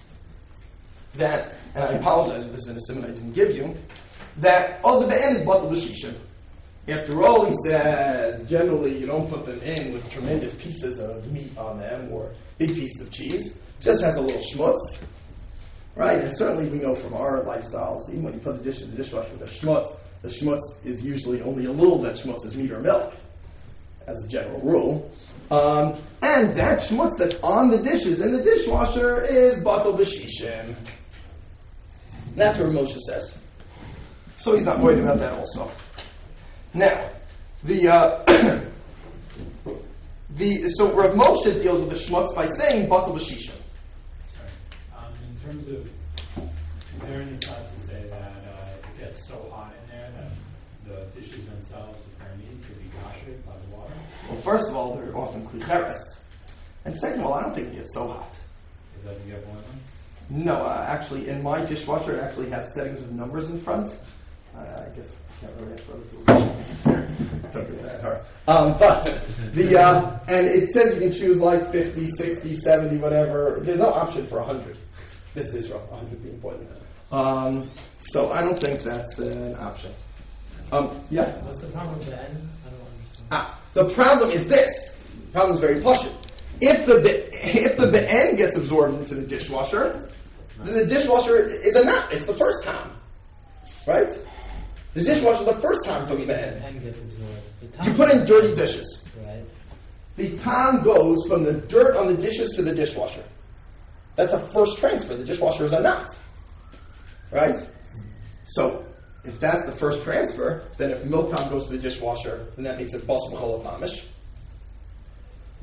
that, and I apologize if this is in a simon I didn't give you, that, the be'en is batal b'shishim. After all, he says, generally you don't put them in with tremendous pieces of meat on them or big pieces of cheese. It just has a little schmutz. Right? And certainly we know from our lifestyles, even when you put the dish in the dishwasher with the schmutz is usually only a little that schmutz is meat or milk, as a general rule. And that schmutz that's on the dishes in the dishwasher is batal b'shishim. That's what Moshe says. So he's not worried about that also. Now, so Rav Moshe deals with the schmutz by saying batal b'shishim. In terms of, is there any side to say that it gets so hot in there that the dishes themselves, if they're meat, could be gashed by the water? Well, first of all, they're often klicheres. And second of all, I don't think it gets so hot. It doesn't get boiling? No, actually, in my dishwasher, it actually has settings with numbers in front. I guess I can't really ask for other people's don't give me that hard. But, and it says you can choose like 50, 60, 70, whatever. There's no option for 100. This is Israel, 100 being boiling. So I don't think that's an option. Yes? What's the problem with the end? I don't understand. The problem is this. The problem is very pashut. If the be'en gets absorbed into the dishwasher, then the dishwasher is a knot. It's the first time. Right? The dishwasher is the first time from the be'en. The end gets absorbed. You put in dirty dishes. Right. The time goes from the dirt on the dishes to the dishwasher. That's a first transfer. The dishwasher is a knot. Right? So, if that's the first transfer, then if milk time goes to the dishwasher, then that makes it bas b'chol mamish.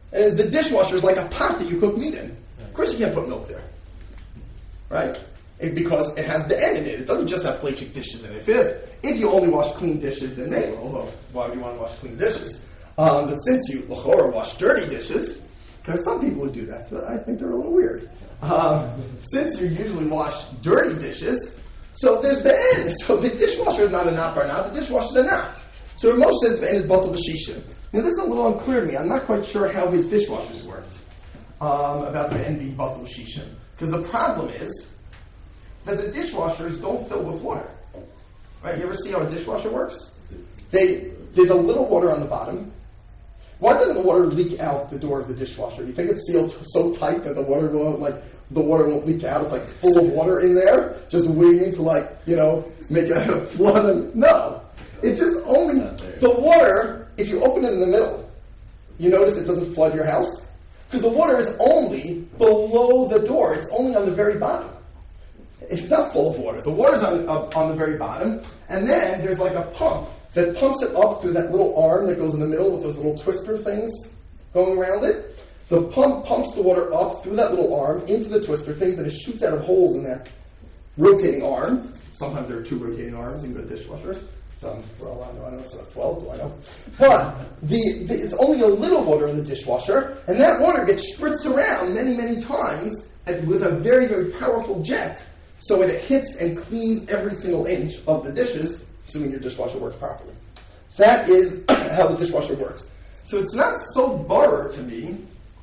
And the dishwasher is like a pot that you cook meat in. Of course you can't put milk there. Right? Because it has the end in it. It doesn't just have flake dishes in it. If you only wash clean dishes, then maybe, although why would you want to wash clean dishes? But since you, l'chora, wash dirty dishes, there's some people who do that, but I think they're a little weird. Since you usually wash dirty dishes, so there's the end. So the dishwasher is not a not bar not, the dishwasher is a not. So Rav Moshe says the end is batal b'shishim. Now this is a little unclear to me. I'm not quite sure how his dishwashers worked about the end being batal b'shishim. Because the problem is that the dishwashers don't fill with water. Right? You ever see how a dishwasher works? There's a little water on the bottom. Why doesn't the water leak out the door of the dishwasher? You think it's sealed so tight that the water won't leak out? It's like full of water in there, just waiting to make it a flood. No. It's just only the water, if you open it in the middle, you notice it doesn't flood your house? Because the water is only below the door. It's only on the very bottom. It's not full of water. The water's on the very bottom, and then there's like a pump that pumps it up through that little arm that goes in the middle with those little twister things going around it. The pump pumps the water up through that little arm into the twister things, and it shoots out of holes in that rotating arm. Sometimes there are 2 rotating arms in good dishwashers. Some, for all I know, so 12, do I know? But it's only a little water in the dishwasher, and that water gets spritzed around many, many times with a very, very powerful jet, so it hits and cleans every single inch of the dishes, assuming your dishwasher works properly. That is how the dishwasher works. So it's not so borrowed to me.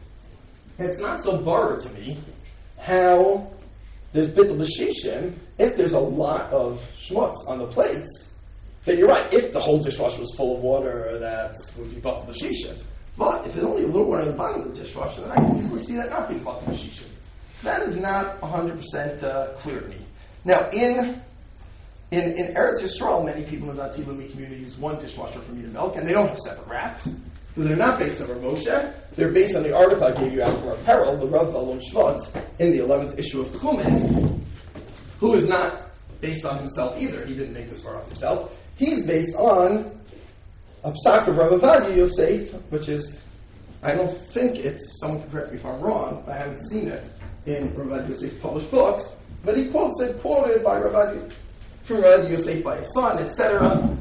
How there's bittul b'shishim if there's a lot of schmutz on the plates. Then you're right. If the whole dishwasher was full of water, that would be bittul b'shishim. But if there's only a little water on the bottom of the dishwasher, then I can easily see that not being bittul b'shishim. That is not 100% clear to me. Now, in Eretz Yisrael, many people in the Dati Leumi community use one dishwasher for meat and milk, and they don't have separate racks. They're not based on Rav Moshe. They're based on the article I gave you out from our Peril, the Rav Alon Shvat, in the 11th issue of Tchumen, who is not based on himself either. He didn't make this far off himself. He's based on a psak of Rav Avadia Yosef, which is, I don't think it's, someone can correct me if I'm wrong, I haven't seen it in Rav Avadia Yosef's published books, but he quotes it, quoted by Rav Avadia, from Rav Avadia Yosef by his son, etc.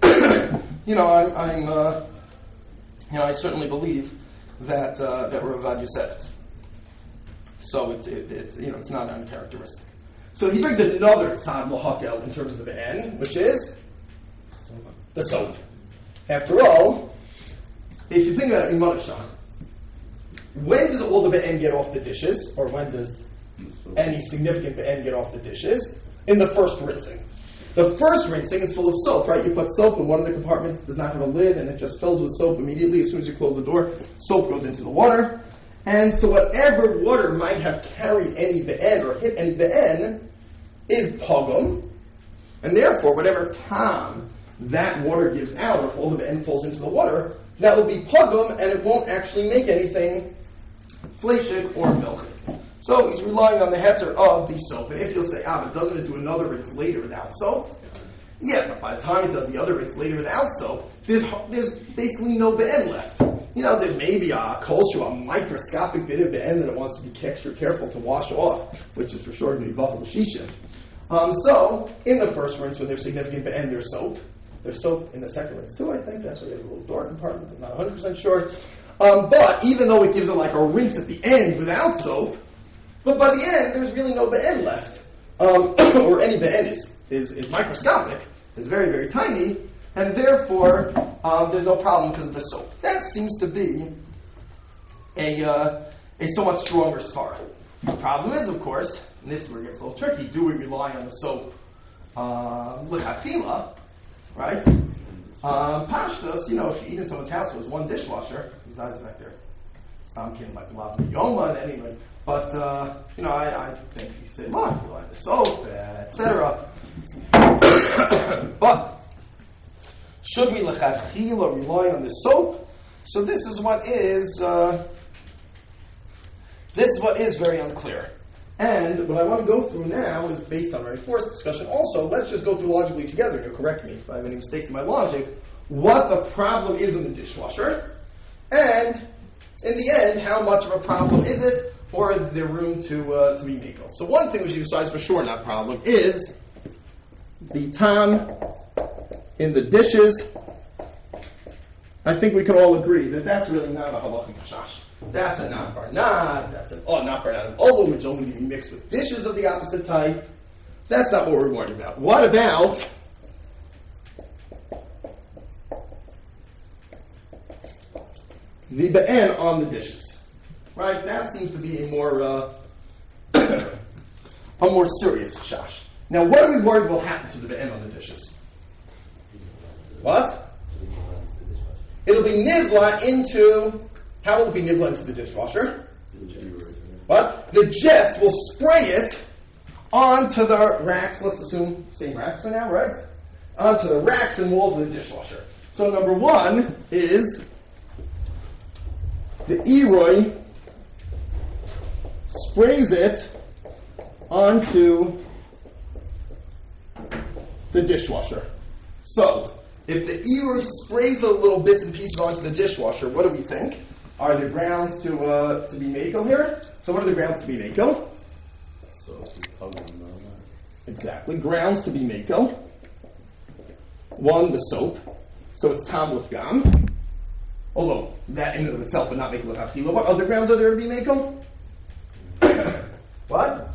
I certainly believe that Rav Avadia said it. So it's not uncharacteristic. So he brings another tzad l'hakel in terms of the be'en, which is the soap. After all, if you think about it in Manavshan, when does all the be'en get off the dishes, or when does any significant be'en get off the dishes? In the first rinsing. The first rinsing is full of soap, right? You put soap in one of the compartments, does not have a lid, and it just fills with soap immediately. As soon as you close the door, soap goes into the water. And so whatever water might have carried any be'en or hit any be'en is pogum. And therefore, whatever tam that water gives out, or if all the be'en falls into the water, that will be pogum, and it won't actually make anything fleshig or milky. So he's relying on the heter of the soap. And if you'll say, but doesn't it do another rinse later without soap? Yeah, but by the time it does the other rinse later without soap, there's basically no be'en left. There may be a microscopic bit of be'en that it wants to be extra careful to wash off, which is for sure going to be batal b'shishim. So, in the first rinse, when there's significant be'en, there's soap. There's soap in the second rinse too, I think. That's where you have a little door compartment. I'm not 100% sure. But even though it gives it like a rinse at the end without soap, but by the end, there's really no be'en left. Or any be'en is microscopic, is very, very tiny, and therefore there's no problem because of the soap. That seems to be a somewhat stronger svar. The problem is, of course, and this is where it gets a little tricky, do we rely on the soap l'chafila, right? Pashtos, if you eat in someone's house, there's one dishwasher, besides back there, Stamkin, like Lav Yoma, and anyway. But, I think you say, look, rely on the soap, etc. But, should we l'chadchila rely on the soap? So this is what is very unclear. And what I want to go through now is based on our forced discussion. Also, let's just go through logically together, and you'll correct me if I have any mistakes in my logic, what the problem is in the dishwasher, and in the end, how much of a problem is it, or is there room to be makel? So one thing we should decide for sure not a problem is the tam in the dishes. I think we can all agree that that's really not a halachic chash. That's a not barnad. That's not barnad of oval, which only can be mixed with dishes of the opposite type. That's not what we're worried about. What about the be'en on the dishes? Right? That seems to be a more serious chash. Now, what are we worried will happen to the be'en on the dishes? What? It'll be nivla into. How will it be nivla into the dishwasher? What? The jets will spray it onto the racks. Let's assume same racks for now, right? Onto the racks and walls of the dishwasher. So number one is the Eroi sprays it onto the dishwasher. So, if the Eroi sprays the little bits and pieces onto the dishwasher, what do we think? Are there grounds to be makel here? So what are the grounds to be makel? Exactly. Grounds to be makel. One, the soap. So it's tam with gam. Although, that in and of itself would not make it with achila. What other grounds are there to be makel? What?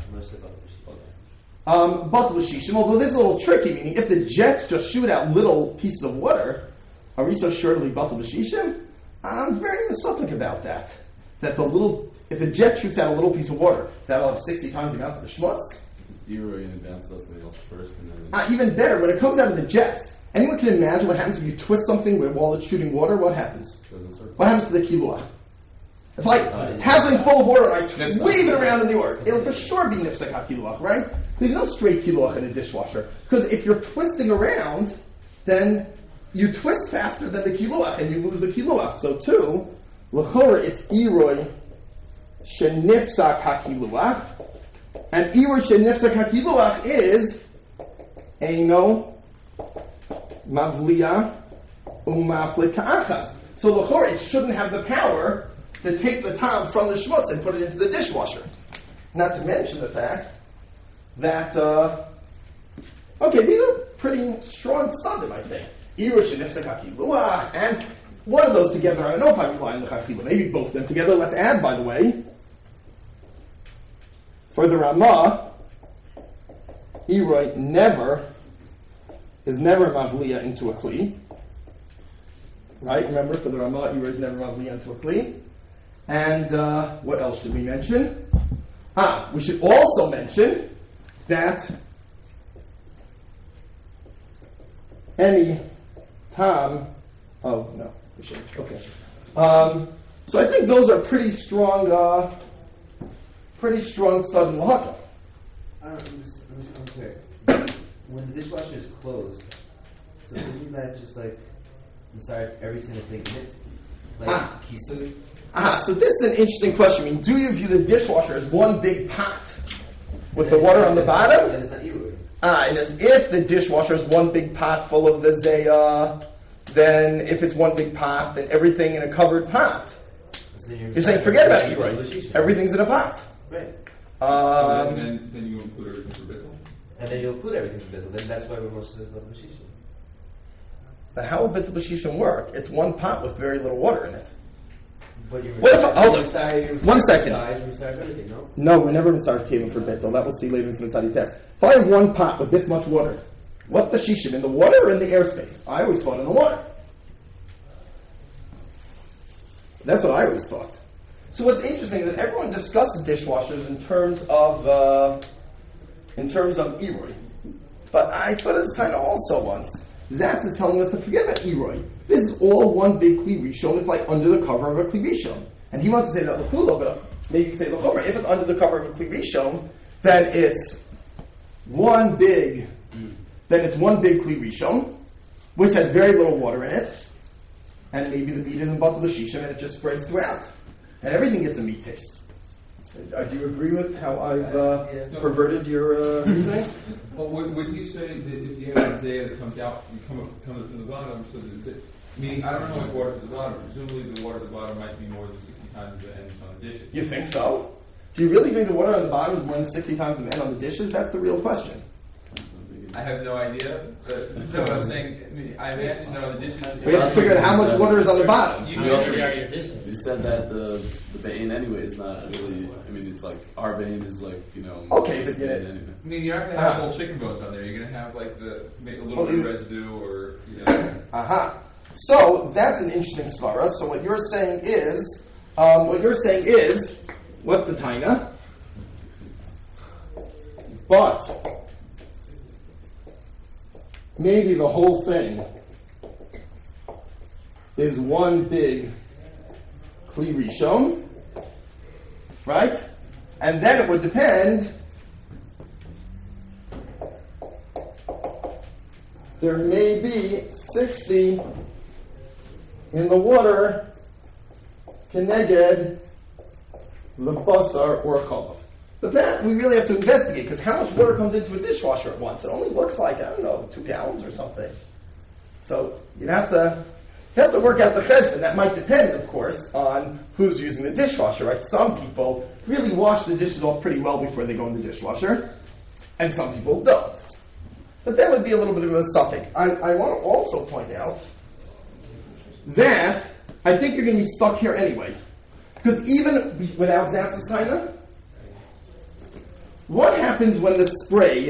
Batal b'shishim, although this is a little tricky, meaning if the jets just shoot out little pieces of water, are we so sure to be batal b'shishim? I'm very misopic about that. If the jet shoots out a little piece of water, that'll have 60 times the amount of the schmutz. Eroi in advance does something else first, and then Even better, when it comes out of the jets, anyone can imagine what happens if you twist something while it's shooting water? What happens? What happens to the kiluah? If I have something full of water and I wave it around in the water, it'll for sure be nifsek ha-kiluach, right? There's no straight kiluach in a dishwasher. Because if you're twisting around, then you twist faster than the kiluach and you lose the kiluach. So too, l'chora, it's Eroi shenifsak ha-kiluach. And Eroi shenifsak ha-kiluach is Eino Mavliya Umaflik Ka'achas. So l'chora, it shouldn't have the power to take the tam from the schmutz and put it into the dishwasher. Not to mention the fact that, these are pretty strong tzadim, I think. Eroi shenifsak ha-kiluach, and one of those together, I don't know if I rely on the chachila, maybe both of them together. Let's add, by the way, for the Ramah, Eroi is never mavliya into a kli. Right? Remember, for the Ramah, Eroi is never mavliya into a kli. And what else should we mention? We should also mention that any tam. Oh no, we shouldn't. Okay. So I think those are pretty strong sudden lahaka. I'm clear. When the dishwasher is closed, so isn't that just like inside every single thing in it? Like kisu? So this is an interesting question. I mean, do you view the dishwasher as one big pot with the water on the bottom? Then it's not Eroi. And as if the dishwasher is one big pot full of the zayah, then if it's one big pot, then everything in a covered pot. So You're saying forget about Eroi. Everything's in a pot. Right. then you include everything for bittul. And then you include everything for bittul. Then that's why we're most says about b'shishim. But how will bittul b'shishim work? It's one pot with very little water in it. But you're What if hold on? You're 1 second. everything, no? No, we're never in Sarv Kevin for bittul. That we'll see later in the Mitzadi test. If I have one pot with this much water, what's the shishim? In the water or in the airspace? I always thought in the water. That's what I always thought. So what's interesting is that everyone discusses dishwashers in terms of Eroi. But I thought it was kind of also once. Zatz is telling us to forget about Eroi. This is all one big Kli Rishon. It's like under the cover of a Kli Rishon. And he wants to say that L'chulo, but maybe you say L'chomer. If it's under the cover of a Kli Rishon, then it's one big Kli Rishon, which has very little water in it. And maybe the meat isn't batal b'shishim, and it just spreads throughout. And everything gets a meat taste. Do you agree with how I've perverted your reasoning? Well, would you say that if you have a zayah that comes out, you come up to the bottom, so that Meaning, I don't know what water to the bottom. Presumably, the water at the bottom might be more than 60 times the end on the dishes. You think so? Do you really think the water on the bottom is more than 60 times the end on the dishes? That's the real question. I have no idea, but no, I'm saying, I imagine the dishes. We have to figure out how much water is on the bottom. You You also- are your dishes. You said that the Bain anyway is not really. I mean, it's like our Bain is like Okay, but Bain yeah. anyway. I mean, you're not going to have whole chicken bones on there. You're going to have like a little bit of residue, or Aha. So that's an interesting svara. So what you're saying is, what's the taina? But maybe the whole thing is one big kli rishon, right? And then it would depend. There may be 60 in the water keneged the basar or chalav. But that we really have to investigate, because how much water comes into a dishwasher at once? It only looks like, 2 gallons or something. So you'd have to work out the cheshbon. That might depend, of course, on who's using the dishwasher, right? Some people really wash the dishes off pretty well before they go in the dishwasher, and some people don't. But that would be a little bit of a suffix. I want to also point out that I think you're going to be stuck here anyway. Because even without Zatz's taina, what happens when that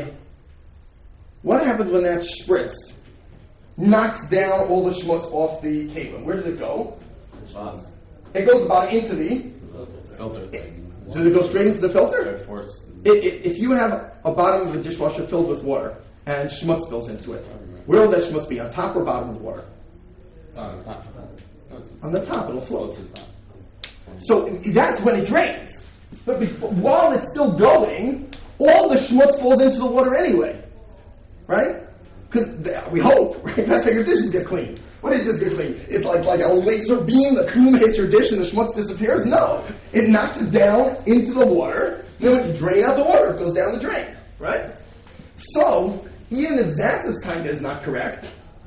spritz knocks down all the schmutz off the kalim? Where does it go? It goes about into the filter. Does it go straight into the filter? Force. If you have a bottom of a dishwasher filled with water and schmutz spills into it, where will that schmutz be? On top or bottom of the water? On top. On the top, it'll float. To the top. So that's when it drains. But while it's still going, all the schmutz falls into the water anyway. Right? Because we hope, right? That's how your dishes get clean. What do your dishes get clean? It's like a laser beam that boom hits your dish and the schmutz disappears? No. It knocks it down into the water. Then when you drain out the water, it goes down the drain. Right? So, even if Zatz's kind is not correct,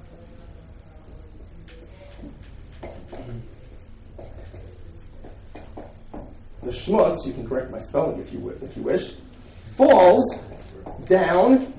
the schmutz, you can correct my spelling if you wish, falls down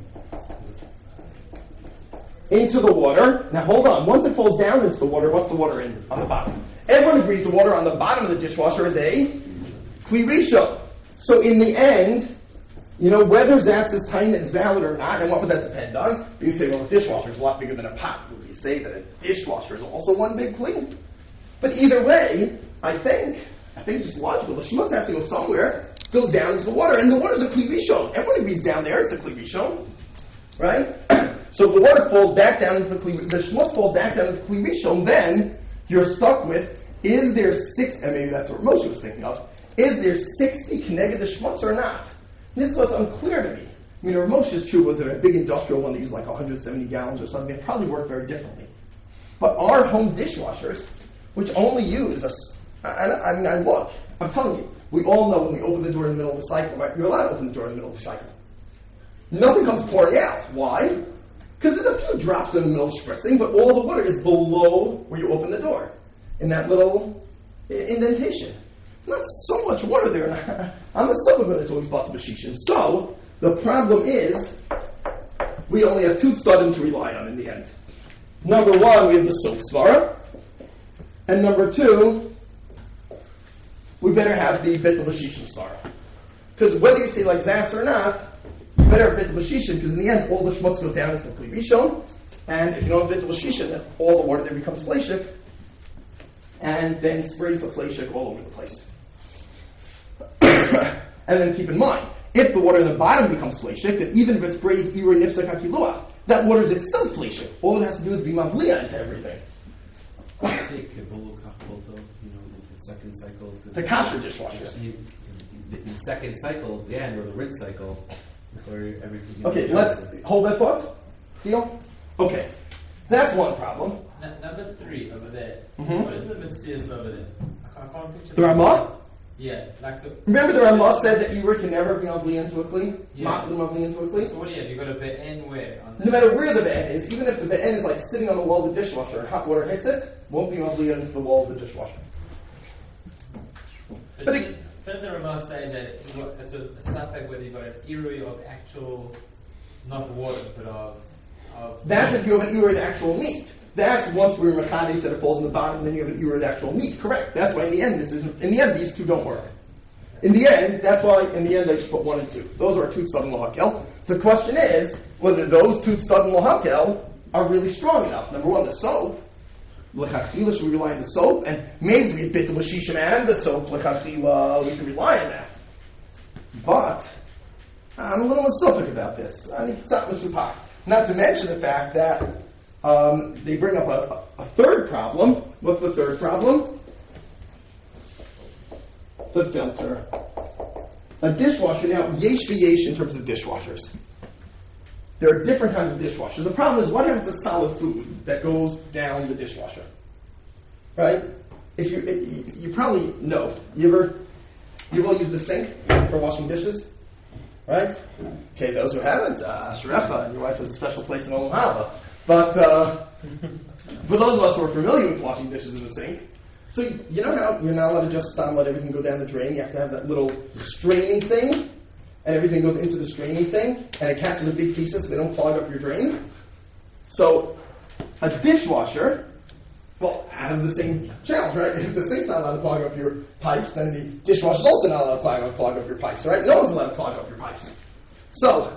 into the water. Now hold on. Once it falls down into the water, what's the water in on the bottom? Everyone agrees the water on the bottom of the dishwasher is a kli rishon. So in the end, whether Zatz's taina is valid or not, and what would that depend on? You say, well, a dishwasher is a lot bigger than a pot. Would you say that a dishwasher is also one big kli? But either way, I think it's just logical. The schmutz has to go somewhere, goes down into the water, and the water's a kli rishon. Everyone agrees down there it's a kli rishon, right? So if the water falls back down into the schmutz falls back down into the kli rishon, then you're stuck with, is there 6, and maybe that's what Moshe was thinking of, is there 60 keneged the schmutz or not? This is what's unclear to me. I mean, Rav Moshe's true was it a big industrial one that used like 170 gallons or something? It probably worked very differently. But our home dishwashers, which only use I'm telling you, we all know when we open the door in the middle of the cycle, right? You're allowed to open the door in the middle of the cycle. Nothing comes pouring out. Why? Because there's a few drops in the middle of spritzing, but all the water is below where you open the door, in that little indentation. Not so much water there. I'm a suburb that's always bought to Bashishim. So, the problem is, we only have 2 tzadim to rely on in the end. Number 1, we have the soap svara. And number 2, we better have the bit of Bashishim svara. Because whether you say like Zatz or not, you better have bit of Bashishim, because in the end, all the schmutz goes down into the kli rishon. And if you don't have bit of Bashishim, then all the water there becomes fleshik. And then sprays the fleshik all over the place. And then keep in mind, if the water in the bottom becomes fleshik, then even if it sprays iroi nifsak hakilua, that water is itself fleshik. All it has to do is be mavliya into everything. Say kibul kachbolto, the second cycle is good. The kasher dishwashers. The second cycle, the end, or the rinse cycle, before everything. Okay, let's hold that thought. Deal? Okay. That's one problem. Number 3 over there. Mhm. What is the mitzvah over there? I can't picture The Ramah? Yeah, like the. Remember the Ramah said that Iwer can never be mavli into a kli? Yeah. Mafli mavli into a kli? So what do you have? You've got a be'en where? On the No matter where the be'en is, even if the be'en is like sitting on the wall of the dishwasher and hot water hits it, won't be mavli into the wall of the dishwasher. But it- Didn't the Ramah say that it's a suffix whether you've got an irui of actual, not water, but of That's if you have an Iwer of actual meat. That's once we're mechanic said it falls in the bottom, and then you have an Iwer of actual meat. Correct. That's why in the end these two don't work. In the end, that's why in the end I just put 1 and 2. Those are our tut stud and lohakel. The question is whether those tut stud and lohakel are really strong enough. Number one, the soap. L'chachila, should we rely on the soap? And maybe we bit the l'shishim and the soap, l'chachila, we can rely on that. But I'm a little misophic about this. I mean, it's not misupach. Not to mention the fact that they bring up a third problem. What's the third problem? The filter. A dishwasher, now, yesh v'yesh in terms of dishwashers. There are different kinds of dishwashers. The problem is, what happens to solid food that goes down the dishwasher? Right? If you probably know. You will use the sink for washing dishes? Right? Okay, those who haven't, Sharefa, and your wife has a special place in Olam Haba. But for those of us who are familiar with washing dishes in the sink, so you know how you're not allowed to just let everything go down the drain? You have to have that little straining thing, and everything goes into the straining thing, and it catches the big pieces so they don't clog up your drain. So a dishwasher, well, has the same challenge, right? If the sink's not allowed to clog up your pipes, then the dishwasher's also not allowed to clog up your pipes, right? No one's allowed to clog up your pipes. So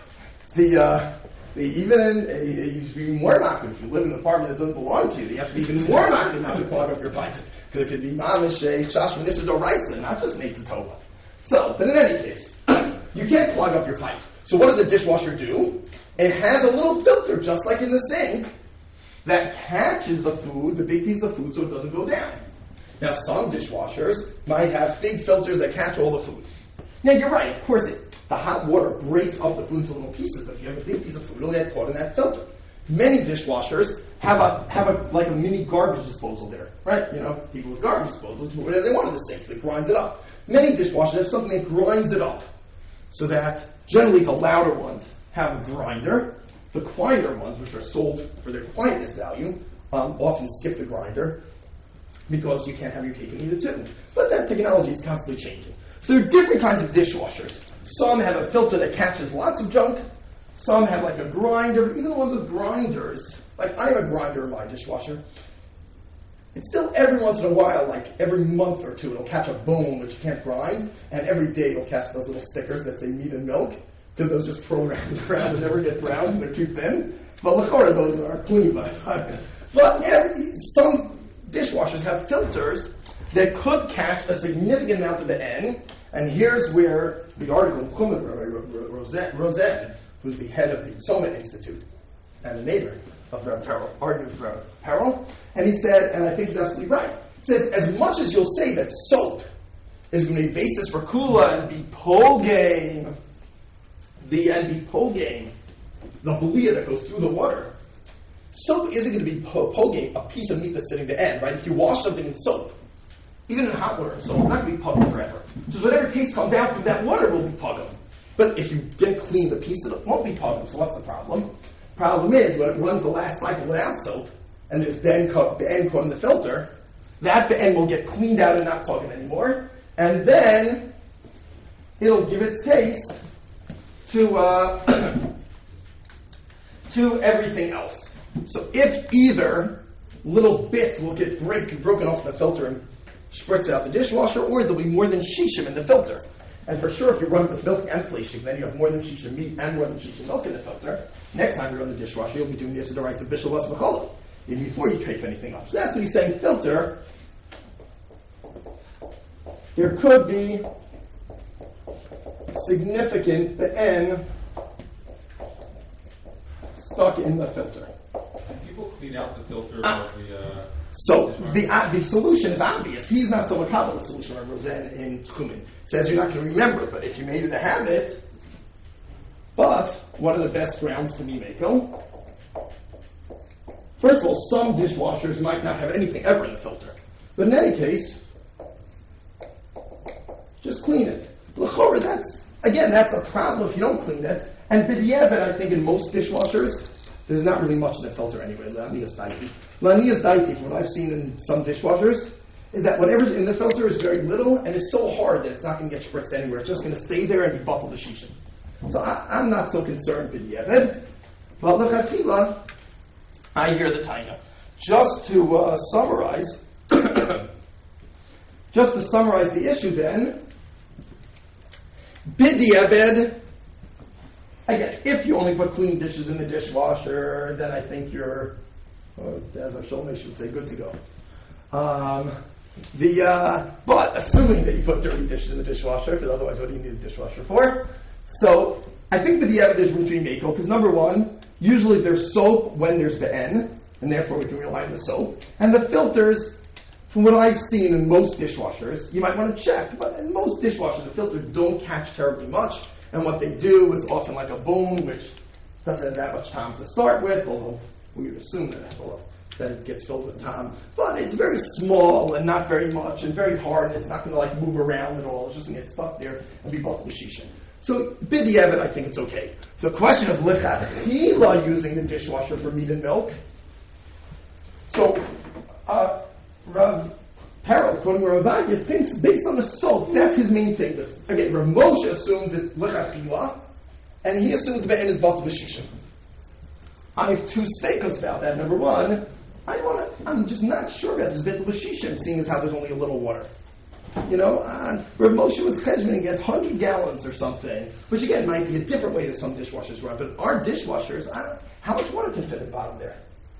even more active, if you live in an apartment that doesn't belong to you, you have to be even more active not to clog up your pipes. Because it could be mamish, shash, minister, doraisa, not just Tova. So, but in any case, you can't clog up your pipes. So what does the dishwasher do? It has a little filter, just like in the sink, that catches the food, the big piece of food, so it doesn't go down. Now, some dishwashers might have big filters that catch all the food. Now, you're right, of course, the hot water breaks up the food into little pieces, but if you have a big piece of food, it'll get caught in that filter. Many dishwashers have a mini garbage disposal there, right? You know, people with garbage disposals do whatever they want in the sink, they grind it up. Many dishwashers have something that grinds it up, so that generally the louder ones have a grinder. The quieter ones, which are sold for their quietness value, often skip the grinder because you can't have your cake and eat it too. But that technology is constantly changing. So there are different kinds of dishwashers. Some have a filter that catches lots of junk. Some have like a grinder. Even the ones with grinders, like I have a grinder in my dishwasher. It's still every once in a while, like every month or two, it'll catch a bone which you can't grind, and every day it'll catch those little stickers that say meat and milk, because those just programmed around and never get brown because they're too thin. But l'chora, those are clean by the time. But some dishwashers have filters that could catch a significant amount of the N, and here's where the article in Chumash, Rosen, who's the head of the Somet Institute and the neighbor of Reb Perel, argued with Reb Perel, and he said, and I think he's absolutely right, he says, as much as you'll say that soap is going to be basis for kula and be pogame, the belia that goes through the water, soap isn't going to be pogame a piece of meat that's sitting to end, right? If you wash something in soap, even in hot water, soap, it's not going to be pugum forever. Just whatever taste comes out through that water will be pugum. But if you didn't clean the piece, it won't be pugum. So what's the problem? Problem is, when it runs the last cycle without soap, and there's be'en caught in the filter, that be'en will get cleaned out and not pugum anymore, and then it'll give its taste to everything else. So if either little bits will get broken off the filter and spritz out the dishwasher, or there'll be more than shishim in the filter. And for sure, if you run it with milk and fleshik, then you have more than shishim meat and more than shishim milk in the filter. Next time you run the dishwasher, you'll be doing the Yisrael of Bishul Was B'cholah, even before you treif anything up. So that's what he's saying, filter. There could be significant be'en stuck in the filter. Can people clean out the filter of the... So the solution is obvious. He's not so makabel the solution of Rosen in Tchumen. Says you're not going to remember, but if you made it a habit. But what are the best grounds to be makel? First of all, some dishwashers might not have anything ever in the filter. But in any case, just clean it. L'chora, that's a problem if you don't clean it. And b'diavad, I think in most dishwashers, there's not really much in the filter anyway. La'niyas daiti. La'niyas daiti, from what I've seen in some dishwashers, is that whatever's in the filter is very little and it's so hard that it's not going to get spritzed anywhere. It's just going to stay there and be bottled to shishim. So I'm not so concerned b'diavad. But l'chachila, I hear the taina. Just to summarize, the issue then, b'diavad, again, if you only put clean dishes in the dishwasher, then I think you're, as our shulmesh would say, good to go. But assuming that you put dirty dishes in the dishwasher, because otherwise what do you need a dishwasher for? So I think b'diavad there's room to be makel, because number one, usually there's soap when there's be'en, and therefore we can rely on the soap. And the filters, from what I've seen in most dishwashers, you might want to check, but in most dishwashers the filters don't catch terribly much, and what they do is often like a bone, which doesn't have that much time to start with, although we would assume that it gets filled with time. But it's very small and not very much and very hard, and it's not going to move around at all. It's just going to get stuck there and be bought to Shishin. So b'diavad, I think it's okay. The question of lichatchila using the dishwasher for meat and milk. So Rav Harold, quoting Rav Avagya, thinks based on the soap, that's his main thing. Again, Rav Moshe assumes it's lichatchila, and he assumes the be'en is bought to Shishim. I have two stakos about that. Number one, I'm just not sure about this bit of Shishim, seeing as how there's only a little water. Rav Moshe was cheshbon gets 100 gallons or something, which again might be a different way that some dishwashers run, but our dishwashers, how much water can fit in the bottom there?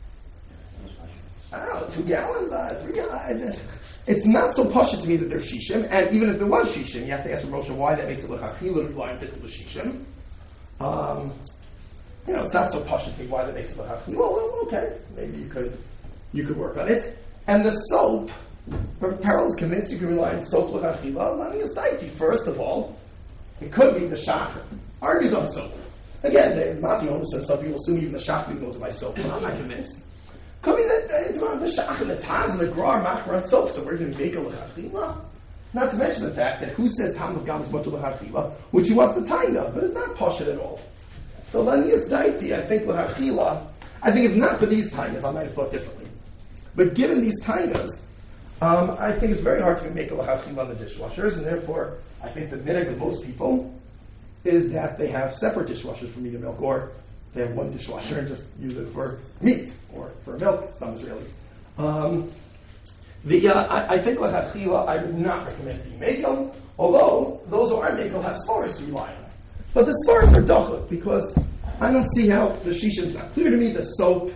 I don't know, 2 gallons, 3 gallons. It's not so pashut to me that there's shishim, and even if there was shishim, you have to ask Rav Moshe why that makes it l'chachila rely on bittul shishim. It's not so pashut to me why that makes it l'chachila. Well, okay, maybe you could work on it. And the soap, Harold is convinced you can rely on soap l'chachila. La'niyas daiti. First of all, it could be the shach argues on soap. Again, Mati Holmes says some people assume even the shach can go to buy soap, but I'm not convinced. Could be that it's not the shach and the taz and the grar machar on soap, so we're going to make a l'chachila. Not to mention the fact that who says tam of gam is much l'chachila, which he wants the taina, but it's not pashut at all. So la'niyas daiti, I think l'chachila. I think if not for these tainas, I might have thought differently. But given these tainas, I think it's very hard to make a l'chachila on the dishwashers, and therefore I think the minhag of most people is that they have separate dishwashers for meat and milk, or they have one dishwasher and just use it for meat or for milk, some Israelis. I think l'chachila I would not recommend being mekel, although those who are mekel have svaras to rely on. But the svaras are dachuk, because I don't see how the shishim's not clear to me. The soap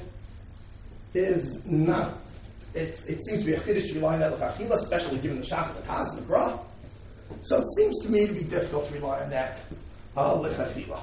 is not. It seems to be a chiddush to rely on that l'chachila, especially given the shach, the taz, and the gra. So it seems to me to be difficult to rely on that l'chachila.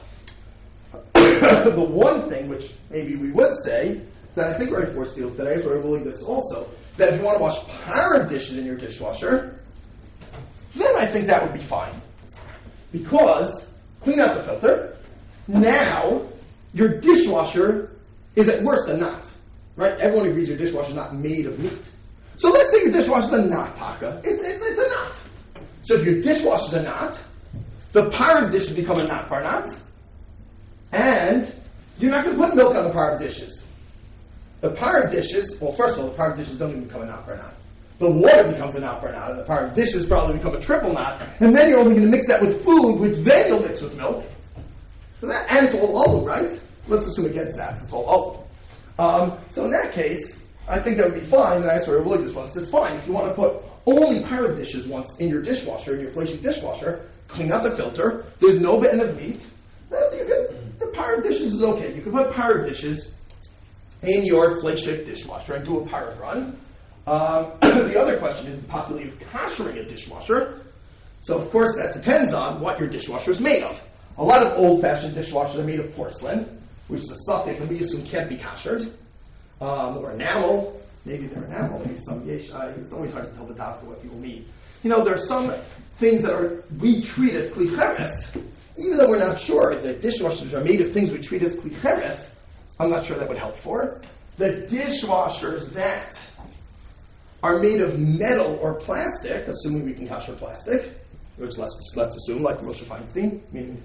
The one thing which maybe we would say is that I think Rav Force deals today, so I believe this also, that if you want to wash parav dishes in your dishwasher, then I think that would be fine. Because, clean out the filter, now your dishwasher is at worst a knot. Right? Everyone agrees your dishwasher is not made of meat. So let's say your dishwasher is a knot, taka. It's a knot. So if your dishwasher is a knot, the parav dishes become a knot par knot, and you're not going to put milk on the parav dishes. The parav dishes, well, first of all, the parav dishes don't even become a knot par knot. The water becomes a knot par knot, and the parav dishes probably become a triple knot, and then you're only going to mix that with food, which then you'll mix with milk. So that, and it's all old, right? Let's assume it gets that. It's all old. So in that case, I think that would be fine, and I swear really this one says fine. If you want to put only parav dishes once in your dishwasher, in your fleshik dishwasher, clean out the filter, there's no bit of meat, then you can, the parav dishes is okay. You can put parav dishes in your fleshik dishwasher and do a parav run. The other question is the possibility of koshering a dishwasher. So of course that depends on what your dishwasher is made of. A lot of old-fashioned dishwashers are made of porcelain, which is a suffix that we assume can't be koshered, or enamel. Maybe they're enamel, maybe some yesh. It's always hard to tell the doctor what people mean. There are some things that we treat as klicheres, even though we're not sure. The dishwashers are made of things we treat as klicheres. I'm not sure that would help for. The dishwashers that are made of metal or plastic, assuming we can kosher plastic, which let's assume, like Moshe Feinstein, meaning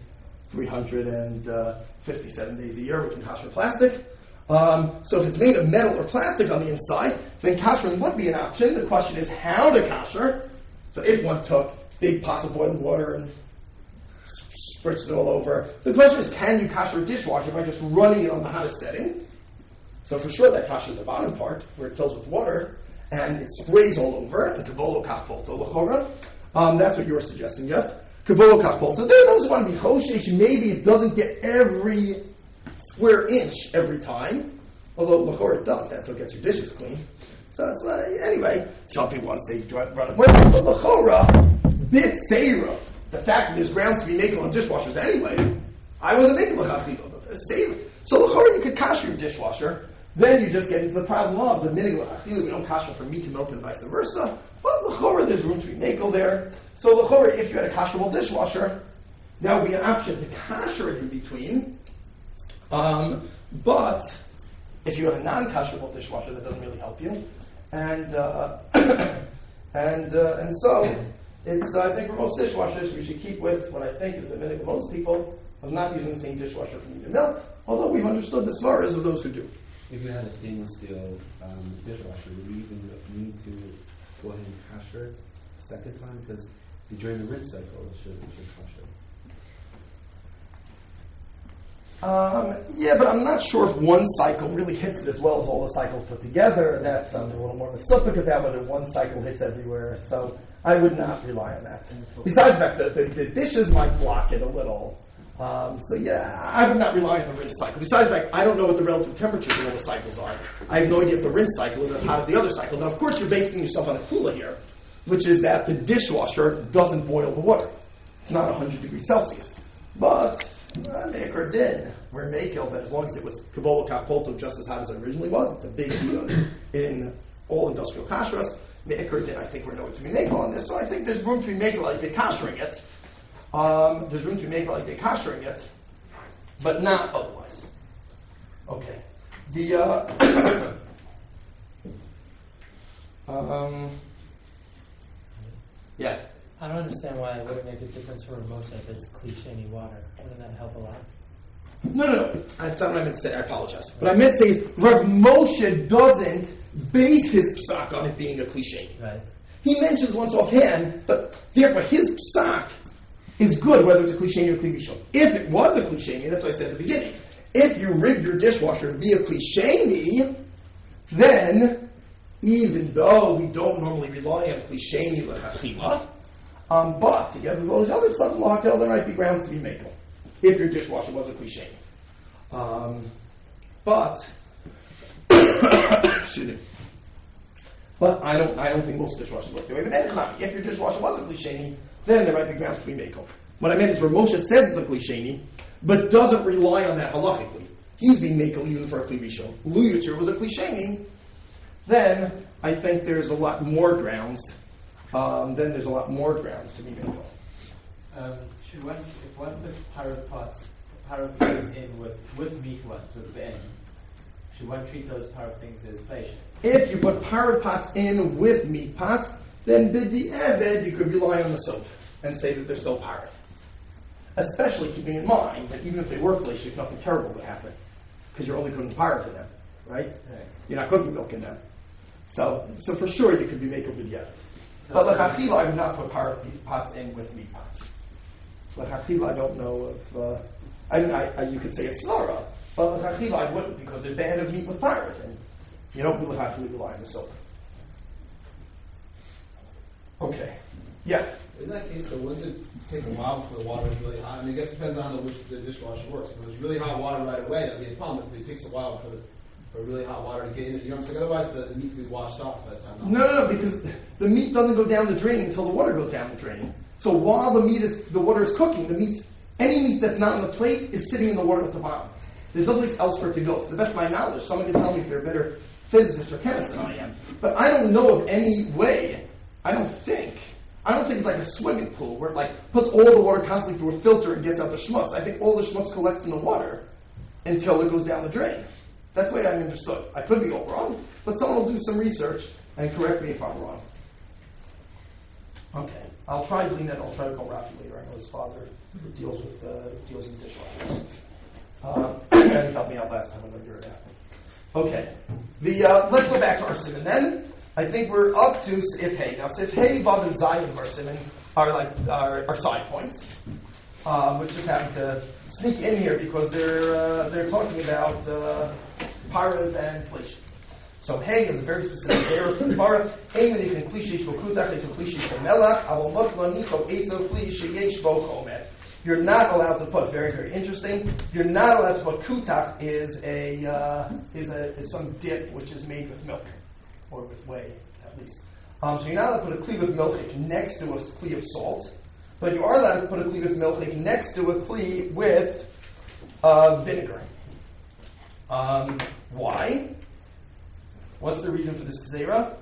357 days a year, we can kasher plastic. So if it's made of metal or plastic on the inside, then kashering would be an option. The question is how to kasher. So if one took big pots of boiling water and spritzed it all over, the question is, can you kasher a dishwasher by just running it on the hottest setting? So for sure that kashers the bottom part, where it fills with water, and it sprays all over, and kabolo kachpolto l'chora. That's what you were suggesting, Jeff. Kabolo kachpolto. There are those who want to be choshesh, maybe it doesn't get every square inch every time, although l'chora it does. That's what gets your dishes clean. So it's like, anyway, some people want to say run it away, but l'chora, bit seiruf. The fact that there's grounds to be making on dishwashers anyway, I wasn't making l'chachila, but there's seiruf. So l'chora, you could kasher your dishwasher. Then you just get into the problem of the minig l'chachila. We don't kasher from meat to milk and vice versa. But l'chora, there's room to be makel there. So l'chora, if you had a kasherable dishwasher, that would be an option to kasher it in between. But if you have a non-kasherable dishwasher, that doesn't really help you. And so it's I think for most dishwashers we should keep with what I think is the minig of most people of not using the same dishwasher for meat and milk. Although we've understood the svaras of those who do. If you had a stainless steel dishwasher, would you even need to go ahead and kasher it a second time? Because during the rinse cycle, it should kasher. Yeah, but I'm not sure if one cycle really hits it as well as all the cycles put together. That's something a little more of a subject about whether one cycle hits everywhere. So I would not rely on that. Besides the fact that the dishes might block it a little. So yeah, I would not rely on the rinse cycle. Besides the fact, I don't know what the relative temperatures of all the cycles are. I have no idea if the rinse cycle is as hot as the other cycle. Now, of course, you're basing yourself on a kula here, which is that the dishwasher doesn't boil the water. It's not 100 degrees Celsius. But Me'ikar din, we're makel that as long as it was kabolo kachpolto just as hot as it originally was, it's a big deal in all industrial kashrus. Me'ikar din, I think we're nowhere to be makel on this, so I think there's room to be makel like they're kashering it. There's room to be makel like they're kashering it, but not otherwise. Okay. Yeah. I don't understand why it wouldn't make a difference for Moshe if it's klisheni water. Wouldn't that help a lot? No. That's not what I meant to say. I apologize. What I meant to say is Rav Moshe doesn't base his psak on it being a cliche. Right. He mentions once offhand, but therefore his psak is good whether it's a cliche or klisheni. If it was a cliche, that's what I said at the beginning. If you rigged your dishwasher to be a cliche, then even though we don't normally rely on cliche l'chachila, but together with those other stuff, there might be grounds to be makel if your dishwasher was a cliche. But excuse me. But I don't think most dishwashers work that way. But then, if your dishwasher was a cliche, then there might be grounds to be makel. What I meant is where Moshe says it's a cliche, but doesn't rely on that halachically. He's being makel even for a kli rishon. Luyucher was a cliche. Then I think there's a lot more grounds. To be makel. Should one, if one puts parrot things in with meat ones, with the end, should one treat those parrot things as flesh? If you put parrot pots in with meat pots, then b'di eved you could rely on the soap and say that they're still parrot. Especially keeping in mind that even if they were flesh, nothing terrible would happen because you're only cooking parrot in them, right? You're not cooking milk in them. So for sure you could be making b'di eved. But l'chachila, I would not put parrot pots in with meat pots. L'chachila, I don't know if you could say it's svara, but l'chachila I wouldn't because they're banned of meat with parrot, and you don't l'chachila rely on the soap. Okay, yeah. In that case, though, wouldn't it take a while before the water is really hot? I mean, I guess it depends on which the dishwasher works. If it was really hot water right away, that'd be a problem. If it takes a while for really hot water to get in it, you know what I'm saying? Otherwise, the meat could be washed off by the time. No, because the meat doesn't go down the drain until the water goes down the drain. So while the water is cooking, any meat that's not on the plate is sitting in the water at the bottom. There's no place else for it to go. To the best of my knowledge, someone can tell me if they're a better physicist or chemist than I am. But I don't know of any way. I don't think it's like a swimming pool where it puts all the water constantly through a filter and gets out the schmutz. I think all the schmutz collects in the water until it goes down the drain. That's the way I understood. I could be all wrong, but someone will do some research and correct me if I'm wrong. Okay, I'll try Lena and I'll try to call Rafi later. I know his father deals with dishwashers. And he helped me out last time when I was there. Okay, let's go back to our simon then. I think we're up to Sif Hey. Now Sif Hey, Vav, and Zayin of our simon are side points, which just happen to sneak in here because they're talking about Parav and inflation. So Hey is a very specific area of the Gemara. Hey menichin kli sheish bo kutach eto kli sheish bo melach avol motla nicho eto kli sheyesh bo chomet. You're not allowed to put, very, very interesting, you're not allowed to put kutach is some dip which is made with milk, or with whey, at least. So you're not allowed to put a kli with milchik next to a kli of salt, but you are allowed to put a kli with milchik next to a kli with vinegar. Why? What's the reason for this gzeira?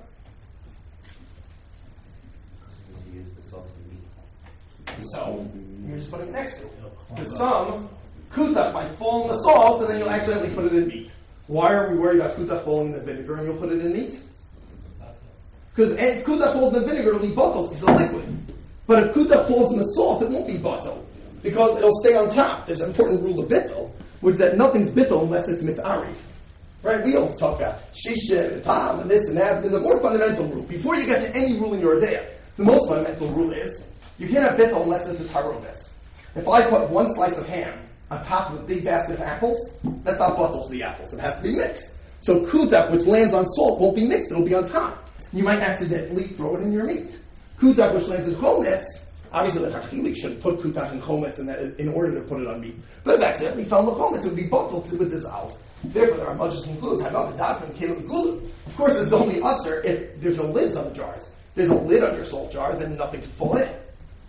Because you use the salt in meat. So, you're just putting it next to it. Because some kutach might fall in the salt, and then you'll accidentally put it in meat. Why are we worried about kutach falling in the vinegar and you'll put it in meat? Because if kutach falls in the vinegar, it'll be bottled, it's a liquid. But if kutach falls in the salt, it won't be bottled, because it'll stay on top. There's an important rule of bittul, which is that nothing's bittul unless it's mitzarif. Right? We all talk about shisha and tam and this and that. There's a more fundamental rule. Before you get to any rule in your idea, the most fundamental rule is you can't have bittul unless it's a tarovis. If I put one slice of ham on top of a big basket of apples, that's not bottle to the apples. It has to be mixed. So kutach, which lands on salt, won't be mixed. It'll be on top. You might accidentally throw it in your meat. Kutach, which lands in chometz, obviously the chachili should put kutach in chometz in order to put it on meat. But if accidentally fell in the chometz, it would be bottled with dissolve. Therefore, there are Ramah concludes, of course, it's only usher if there's no lids on the jars. If there's a lid on your salt jar, then nothing can fall in.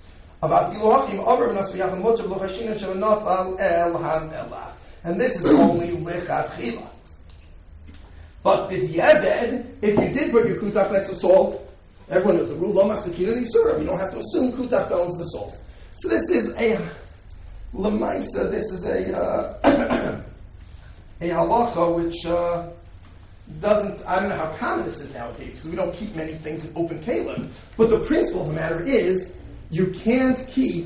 And this is only lechatchila. But b'diavad, if you did put your kutach next to salt, everyone knows the rule, lo mastakina nisura. You don't have to assume kutach fell into the salt. So this is a lemaisa. This is a halacha which doesn't, I don't know how common this is nowadays, because we don't keep many things in open kalim. But the principle of the matter is, you can't keep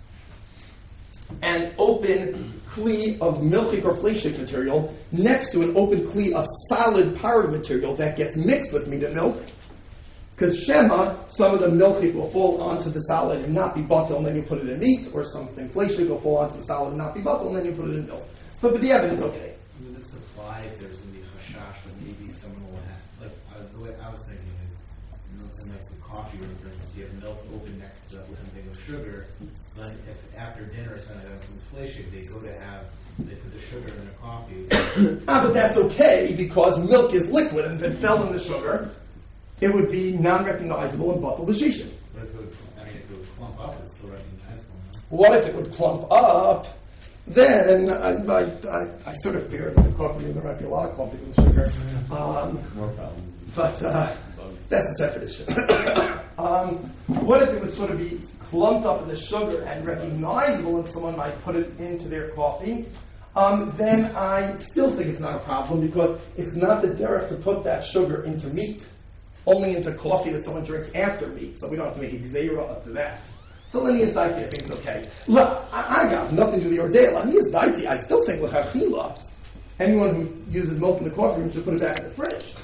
an open kli of milchik or fleshik material next to an open kli of solid powdered material that gets mixed with meat and milk. Because shema, some of the milchik will fall onto the solid and not be bottled, and then you put it in meat, or something fleshik will fall onto the solid and not be bottled, and then you put it in milk. But the evidence is okay. Would this apply if there's going to be a chashash that maybe someone will have, the way I was thinking is, in like the coffee room, for instance, you have milk open next to one thing of sugar, then if after dinner or something like that comes fleshik, they put the sugar in their coffee. But that's okay, because milk is liquid, and if it fell in the sugar, it would be non-recognizable and bottled b'shishin. But if it would clump up, it's still recognizable. What if it would clump up? Then I sort of fear that the coffee room there might be a lot of clumping in the sugar. More problems. But that's a separate issue. What if it would sort of be clumped up in the sugar and recognizable, and someone might put it into their coffee? Then I still think it's not a problem, because it's not the derech to put that sugar into meat, only into coffee that someone drinks after meat. So we don't have to make a gzeira up to that. So Lenius Daiti, I think it's okay. Look, I got nothing to do with the ordeal. Lenius Daiti, I still think l'chachila, anyone who uses milk in the coffee room should put it back in the fridge.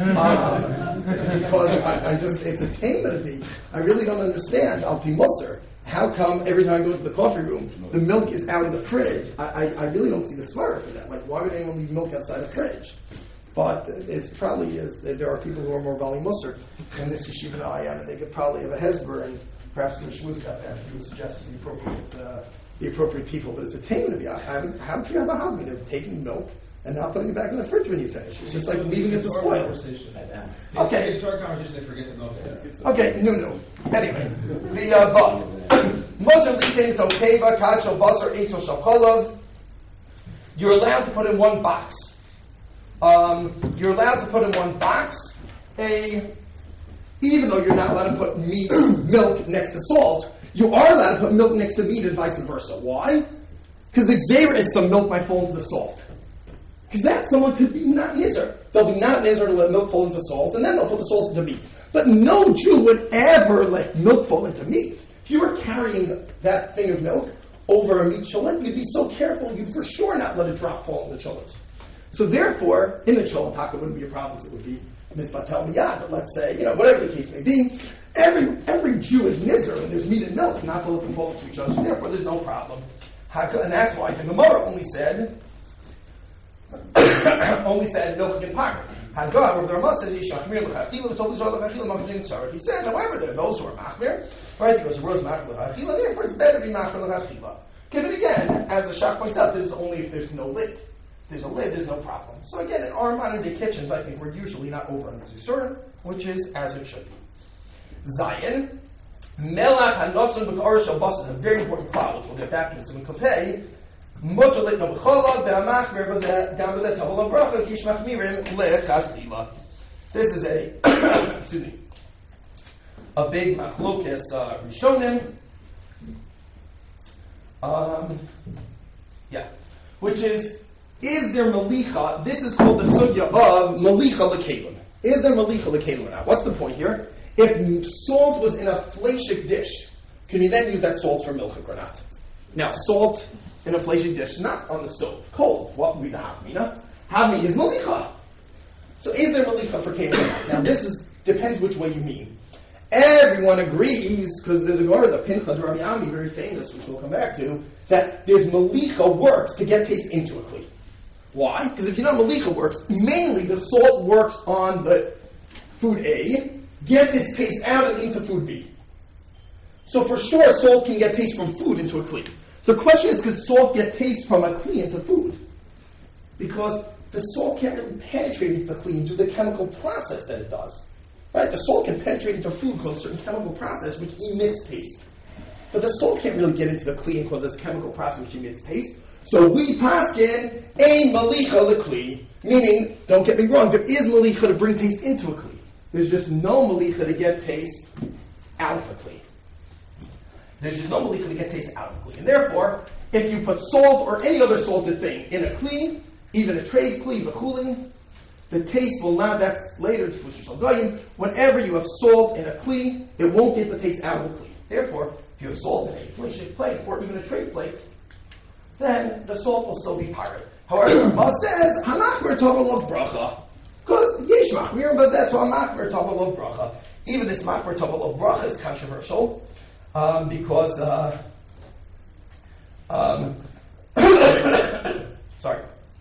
Because it's a tainment of me. I really don't understand, Al Pi Musar, how come every time I go into the coffee room, the milk is out of the fridge? I really don't see the smart for that. Like, why would anyone leave milk outside the fridge? But it probably is, there are people who are more Bali Musar in this yeshiva than I am, and they could probably have a hezber, and perhaps the shmuz got that, he would suggest to the appropriate people, but it's a tainment of you. How can you have a hobby of taking milk and not putting it back in the fridge when you finish? It's just like leaving it to spoil. Okay. It's our conversation, they forget the milk. Okay, no. Anyway, the Vav. Motor litin tokeva kachel basar etel shakolav. You're allowed to put in one box. Even though you're not allowed to put milk next to salt, you are allowed to put milk next to meat and vice versa. Why? Because the gzeira is some milk might fall into the salt. Because that someone could be not nizer. They'll be not nizer to let milk fall into salt, and then they'll put the salt into meat. But But no Jew would ever let milk fall into meat. If you were carrying that thing of milk over a meat cholent, you'd be so careful, you'd for sure not let a drop fall in the cholent. So therefore, in the cholent taka, it wouldn't be a problem, it would be mizbatel miyad. But let's say, whatever the case may be, every Jew is nizer when there's meat and milk, not to let them fall into each other. So therefore, there's no problem. And that's why the Gemara only said milk and park. He says, however, there are those who are machmir, right? Because the rose machmir l'chachila, therefore it's better to be machmir l'chachila. Give it again, as the Shach points out, this is only if there's no lid. If there's a lid, there's no problem. So again, in our modern day kitchens, I think we're usually not over under Zisurim, which is as it should be. Zayin, melach hanosun b'kar shel bas is a very important cloud, which we'll get back to in Siman Kafei. Motor lit no b'cholad ve'amachmir gam b'zeh tabel bracha kish machmirim lechachila. This is a big machlokes rishonim. Which is there malicha? This is called the sugya of malicha l'kelim. Is there malicha l'kelim or not? What's the point here? If salt was in a fleishik dish, can you then use that salt for milchik or not? Now, salt in a fleishik dish, not on the stove, cold. What would be the havmina? Havmina is malicha. So is there malicha for kelim or not? Now, this depends which way you mean. Everyone agrees, because there's a Gemara, the Pincha de Rabbi Ami, very famous, which we'll come back to, that there's malicha works to get taste into a kli. Why? Because if you know malicha works, mainly the salt works on the food A, gets its taste out and into food B. So for sure, salt can get taste from food into a kli. The question is, could salt get taste from a kli into food? Because the salt can't really penetrate into the kli and do the chemical process that it does. Right? The salt can penetrate into food cause a certain chemical process which emits taste. But the salt can't really get into the kli and cause this chemical process which emits taste. So we paskin a malicha lekli, meaning, don't get me wrong, there is malicha to bring taste into a kli. There's just no malicha to get taste out of a kli. There's just no malicha to get taste out of a kli. And therefore, if you put salt or any other salted thing in a kli, even a tray kli, v'chulin, the taste will not, that's later, whenever you have salt in a kli, it won't get the taste out of the kli. Therefore, if you have salt in a fleishik plate, or even a tray plate, then the salt will still be pirate. However, Rambam says, Hamachmer Tova Lov Bracha. Because Yesh Machmir Bazeh, so Hamachmer Tova Lov Bracha. Even this Machmer Tova Lov Bracha is controversial, because, sorry.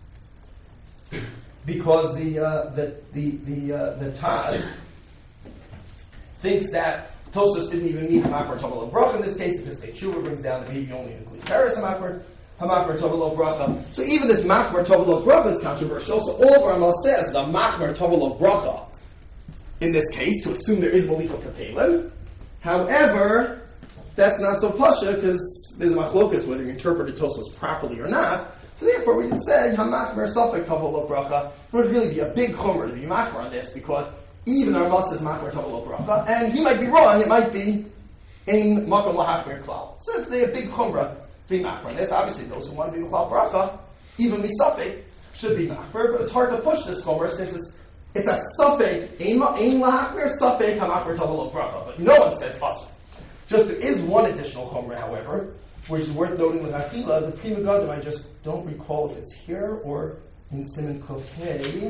Because the Taz thinks that Tosfos didn't even need Hamakar Tova Lo Bracha in this case, because Tshuva brings down that maybe only includes Paris Hamakar Tova Lo Bracha. So even this Machmar Tova Lo Bracha is controversial. So all of Rambam says the Machmar Tova Lo Bracha in this case to assume there is Malicha for Kalim. However, that's not so pasha because there's a machlokas whether you interpreted Tosfos properly or not. So therefore, we can say Hamachmer Safek Tova Lo Bracha. It would really be a big chomer to be machmer on this because even our Mas is Machmer Tova Lo Bracha, and he might be wrong. It might be in Makom Lahachmer Klal. So it's a big chomer to be machmer on this. Obviously, those who want to be Klal Bracha, even Misafek, should be machmer. But it's hard to push this chomer since it's a Safek Ein Lahachmer Safek Hamachmer Tova Lo Bracha. But no one says Pasuk. Just there is one additional chomer, however, which is worth noting with Achila, the Pri Megadim, I just don't recall if it's here or in Siman Kofei.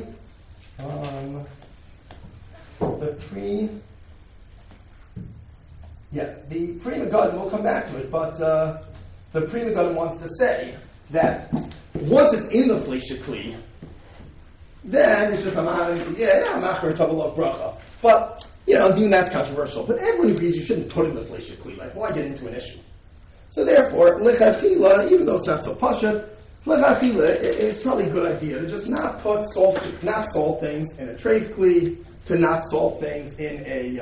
The Pri Megadim, we'll come back to it, but the Pri Megadim wants to say that once it's in the Fleisha Kli, then it's just Machmer Tova Lo Bracha. But, even that's controversial. But everyone agrees you shouldn't put in the Fleisha Kli. Like, why get into an issue? So therefore, lechatchila, even though it's not so pashat, lechatchila, it's probably a good idea to just not put salt things in a treif kli, to not salt things in a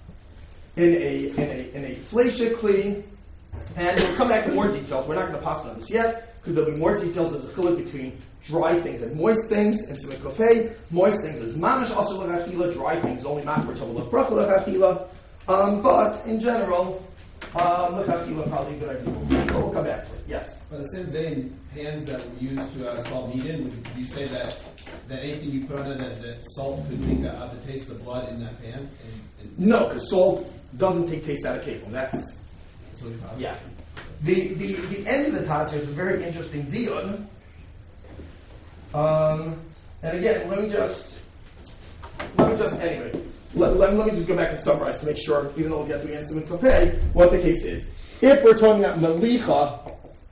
fleisha kli, and we'll come back to more details. We're not going to pass on this yet because there'll be more details. There's a chiluk between dry things and moist things, and Siman Kofei, moist things is mamish asur lechatchila, dry things is only machmer tova lo bracha lechatchila. But in general. Lechatchila probably a good idea. We'll come back to it. Yes. By the same vein, pans that were used to salt meat in, would you say that anything you put on there, that salt could take out the taste of the blood in that pan? No, because salt doesn't take taste out of capon. That's yeah. The end of the Taz here is a very interesting deal. And again, let me just anyway. Let me just go back and summarize to make sure, even though we'll get to the end of Topeh, what the case is. If we're talking about melicha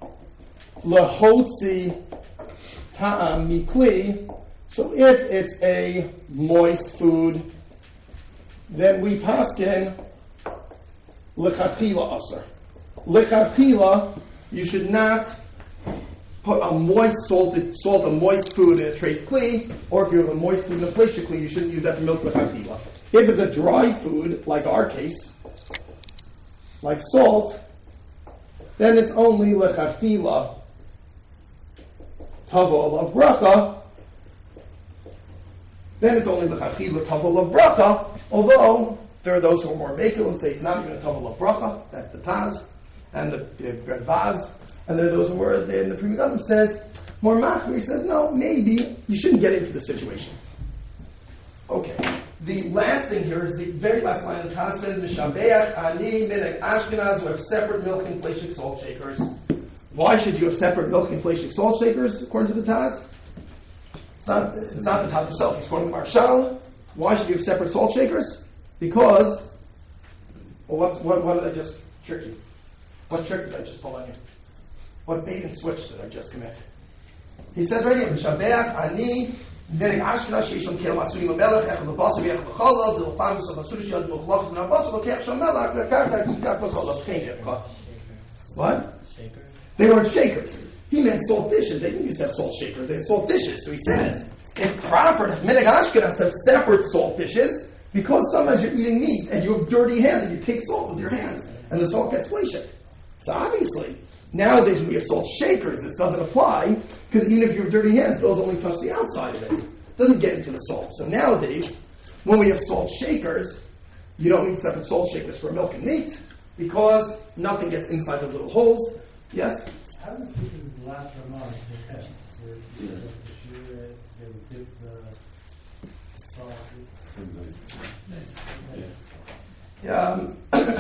lahotzi ta'am mikli, so if it's a moist food, then we paskin lechatchila aser. Lechatchila, you should not put a moist a moist food in a treif kli, or if you have a moist food in a fleishic kli, you shouldn't use that to milk lechatchila. If it's a dry food, like our case, like salt, then it's only lechatchila tavo of bracha. Then it's only lechatchila tavo of bracha. Although there are those who are more makel and say it's not even a tavo of bracha. That's the Taz and the Red Vaz. And there are those who are in the Pri Megadim says more machmir. He says no, maybe you shouldn't get into the situation. Okay. The last thing here is the very last line of the Taz says Mishabeach ani minek Ashkenaz who have separate milk and fleishik salt shakers. Why should you have separate milk and fleishik salt shakers according to the Taz? It's not the Taz himself. He's quoting Marshal. Why should you have separate salt shakers? Because what did I just trick you? What trick did I just pull on you? What bait and switch did I just commit? He says right here, Mishabeach ani minek Ashkenaz sheishon kel masurim melech echad lebasar v'echad l'cholov d'lefam v'sov asur sheyad muchlach v'nar basar v'kech shal melech v'karka yikach l'cholov chaynev. What? Shakers? They weren't shakers. He meant salt dishes. They didn't used to have salt shakers. They had salt dishes. So he says, it's proper to minek Ashkenaz have separate salt dishes because sometimes you're eating meat and you have dirty hands and you take salt with your hands and the salt gets fleishik. So obviously, nowadays when we have salt shakers, this doesn't apply because even if you have dirty hands, those only touch the outside of it. It doesn't get into the salt. So nowadays, when we have salt shakers, you don't need separate salt shakers for milk and meat because nothing gets inside those little holes. Yes? How does the last remark make sense? They would dip the salt. Yeah,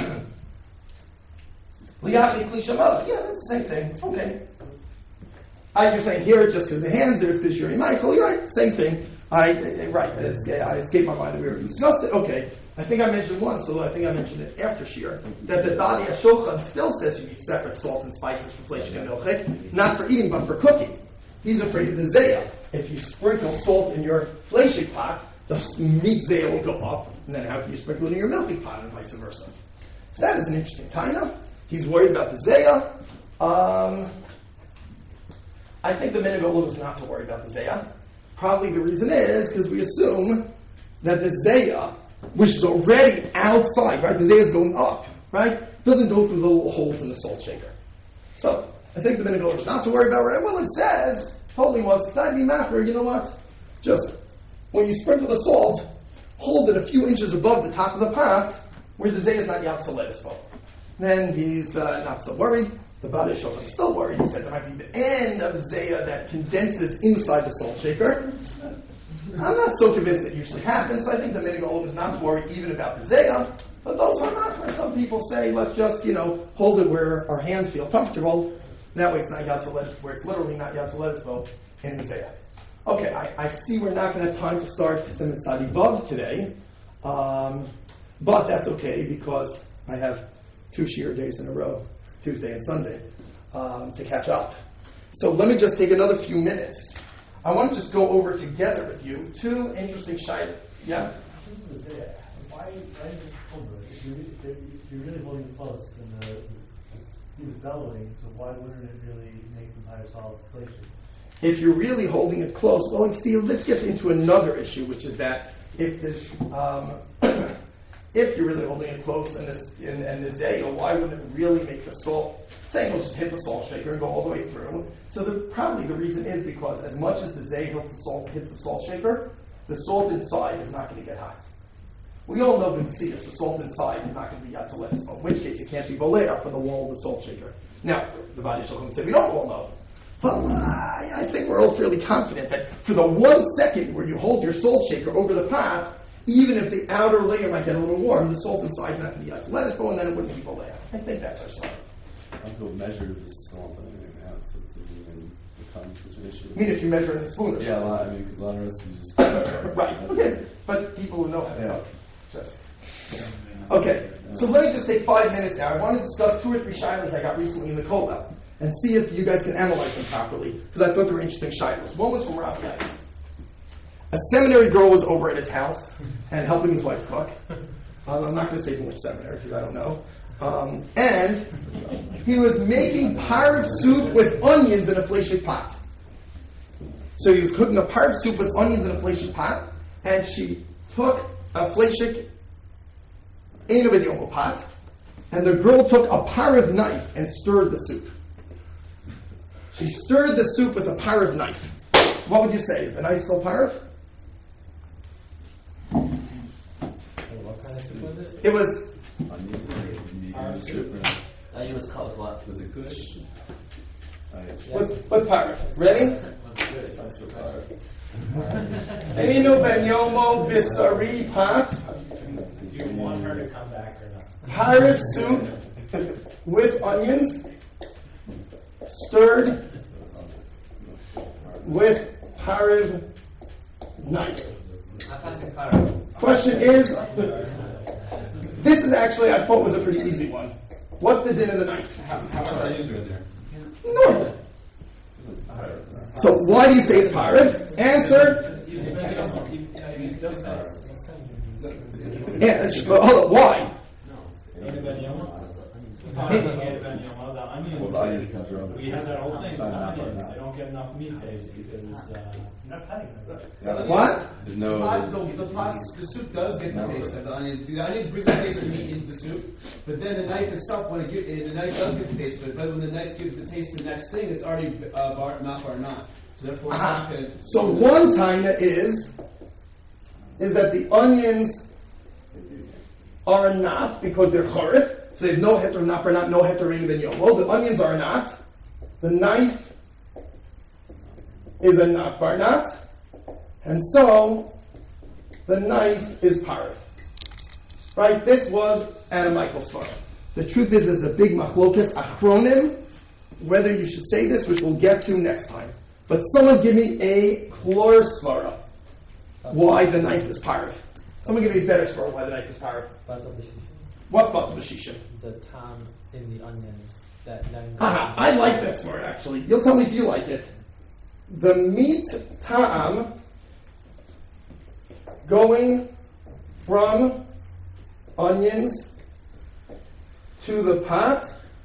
that's the same thing. Okay. You're saying here it's just because the hands, there's this Yuri Michael. You're right, same thing. Right. I escaped my mind that we already discussed it. Okay. I think I mentioned once, although I think I mentioned it after Shir, that the Badi HaShulchan still says you need separate salt and spices for fleishik and milchik, not for eating, but for cooking. He's afraid of the zayah. If you sprinkle salt in your fleishik pot, the meat zayah will go up, and then how can you sprinkle it in your milchik pot, and vice versa? So that is an interesting taina. He's worried about the zayah. I think the minhag olam is not to worry about the zayah. Probably the reason is because we assume that the zayah, which is already outside, right? The zayah is going up, right? Doesn't go through the little holes in the salt shaker. So I think the minhag olam is not to worry about, right? Well, it says, holy ones, be macro, you know what? Just when you sprinkle the salt, hold it a few inches above the top of the pot, where the zayah is not yat soledispo. Then he's not so worried. The Badi HaShulchan is still worried. He says it might be the end of zayah that condenses inside the salt shaker. I'm not so convinced that usually happens, so I think the minhag olam is not to worry even about the zayah. But those are not where some people say, let's just, hold it where our hands feel comfortable. That way it's not yat soledispo, where it's literally not yat soledispo in the zayah. Okay, I see we're not going to have time to start Siman Tzadi Vav today. But that's okay because I have 2 Shir days in a row, Tuesday and Sunday, to catch up. So let me just take another few minutes. I want to just go over together with you 2 interesting shayla. Yeah? Why just hold it? If you're really holding it close and the speed is bellowing, so why wouldn't it really make the entire solid glacier? If you're really holding it close, well, see, this gets into another issue, which is that if this, if you're really holding it close and this zayah, why wouldn't it really make the salt? Saying we'll just hit the salt shaker and go all the way through. So probably the reason is because as much as the zayah hits the salt shaker, the salt inside is not going to get hot. We all know in this, the salt inside is not going to be yatzoletis, in which case it can't be bolea from the wall of the salt shaker. Now, the body shall come and say, we don't all know. But I think we're all fairly confident that for the 1 second where you hold your salt shaker over the pot, even if the outer layer might get a little warm, the salt inside is not going to be yatzoletis, and then it wouldn't be bolea. I think that's our side. I'll go measure the salt and everything out so it doesn't even become such an issue. I mean, if you measure it in a spoon or Yeah, something. because a lot of recipes just... Right, okay. But people who know how to Yeah. cook. Just. Okay, so let me just take 5 minutes now. I want to discuss 2 or 3 shilas I got recently in the kollel and see if you guys can analyze them properly, because I thought they were interesting shilas. One was from Rav Yais. A seminary girl was over at his house and helping his wife cook. I'm not going to say from which seminary, because I don't know. And he was making parv soup with onions in a fleshik pot. So he was cooking a parv soup with onions in a fleshik pot, and she took a fleshik Eino B'Yomo pot, and the girl took a parv knife and stirred the soup. She stirred the soup with a parv knife. What would you say? Is the knife still parv? What kind of soup was it? It was. You was cut with what? Was it good? What's parv? Ready? Eino B'Yomo B'Sari pot. Do you want her to come back or not? Parv soup with onions, stirred with parv knife. Question is, this is actually, I thought was a pretty easy one. What's the din of the knife? How much are you using in there? Normal. So why do you say it's parv? Answer. Yeah, hold on, why? We have that whole thing with onions. They don't get enough meat taste because Not cutting them. What? There's no... The soup does get the taste of the onions. The onions bring the taste of the meat into the soup, but then the knife itself, the knife does get the taste of it. But when the knife gives the taste to the next thing, it's already not. So therefore, it's not going to. So one taina is that the onions are not because they're charif. So they have no heter not, no heter ben yomo. The onions are not. The knife is a not bar not. And so the knife is parv. Right? This was Anna Michael's svara. The truth is, there's a big machlokas achronim, whether you should say this, which we'll get to next time. But someone give me a klor svara. Why the knife is parv. Someone give me a better svara why the knife is parv. What's batal b'shisha? The tam in the onions. That I like that svara actually. You'll tell me if you like it. The meat ta'am going from onions to the pot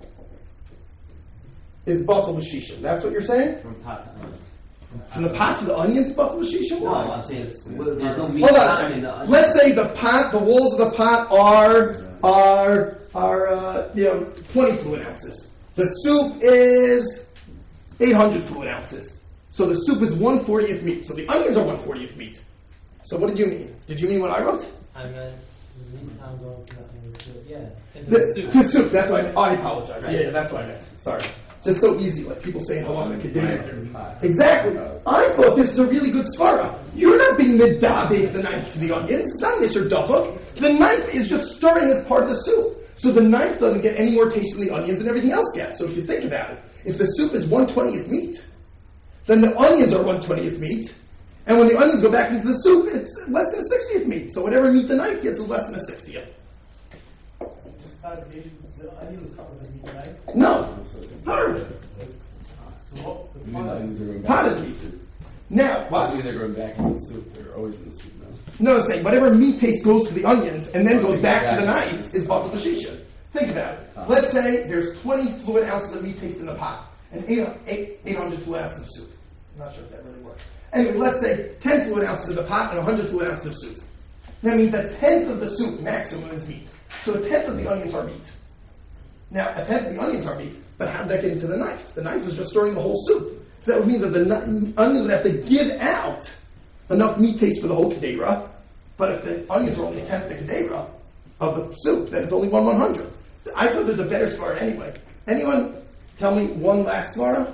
is batal b'shisha. That's what you're saying? From pot to onion. From the pot to the onions, batal b'shisha? No, Why? I'm saying there's no meat Hold on a in second. the onion. Let's say the pot, the walls of the pot are 20 fluid ounces. The soup is 800 fluid ounces. So the soup is 1/40th meat. So the onions are 1/40th meat. So what did you mean? Did you mean what I wrote? I meant meat tam going from the onions to, into The the soup. To soup. That's what I apologize. Yeah, that's what I meant. Sorry. Just so easy, like people say how long they could do it. Exactly. I thought this was a really good svara. You're not being medabek the knife to the onions. It's not Mr. Dufuk. The knife is just stirring as part of the soup. So the knife doesn't get any more taste than the onions and everything else gets. So if you think about it, if the soup is 1/20th meat, then the onions are 1/20th meat. And when the onions go back into the soup, it's less than a 60th meat. So whatever meat the knife gets is less than a 60th. Just clarification, the onion was cut with a meat knife. No. Parv. So what, the You mean the part onions are going Pot back is in the meat. soup? Now, what? Possibly they're going back in the soup. They're always in the soup now. No, I'm saying whatever meat taste goes to the onions and then goes Okay, back to the got it. knife is batal b'shisha. Think about it. Let's say there's 20 fluid ounces of meat taste in the pot and 800 fluid ounces of soup. I'm not sure if that really works. Anyway, let's say 10 fluid ounces in the pot and 100 fluid ounces of soup. That means a tenth of the soup maximum is meat. So a tenth of the onions are meat. Now, a tenth of the onions are meat, but how did that get into the knife? The knife was just stirring the whole soup. So that would mean that the onion would have to give out enough meat taste for the whole kedera But if the onions are only 10th the kedera of the soup, then it's only 1/100th. I thought there's a better svara anyway. Anyone tell me one last svara?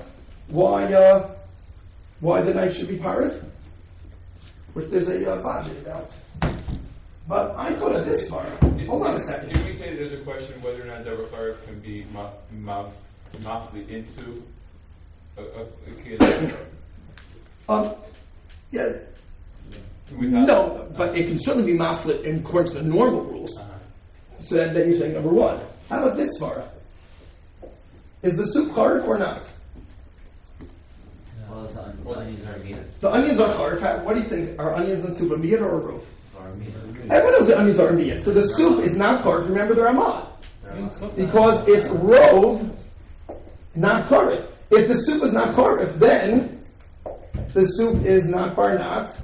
Why the knife should be parv? Which there's a budget about. But I thought of this svara. Hold on a second. Did we say there's a question whether or not the Charev can be mafli into a kid? Yeah. Without- No, but it can certainly be maflit in accordance to the normal rules. So then you're saying number one. How about this svara? Is the soup charif or not? Well, the onions are meat. The onions are charif. What do you think? Are onions in soup a miyat or a roof? Or meat. Everyone knows the onions are a miyat. So the soup is not charif. Remember, they're amad. Because it's rove, not charif. If the soup is not charif, then the soup is not barnat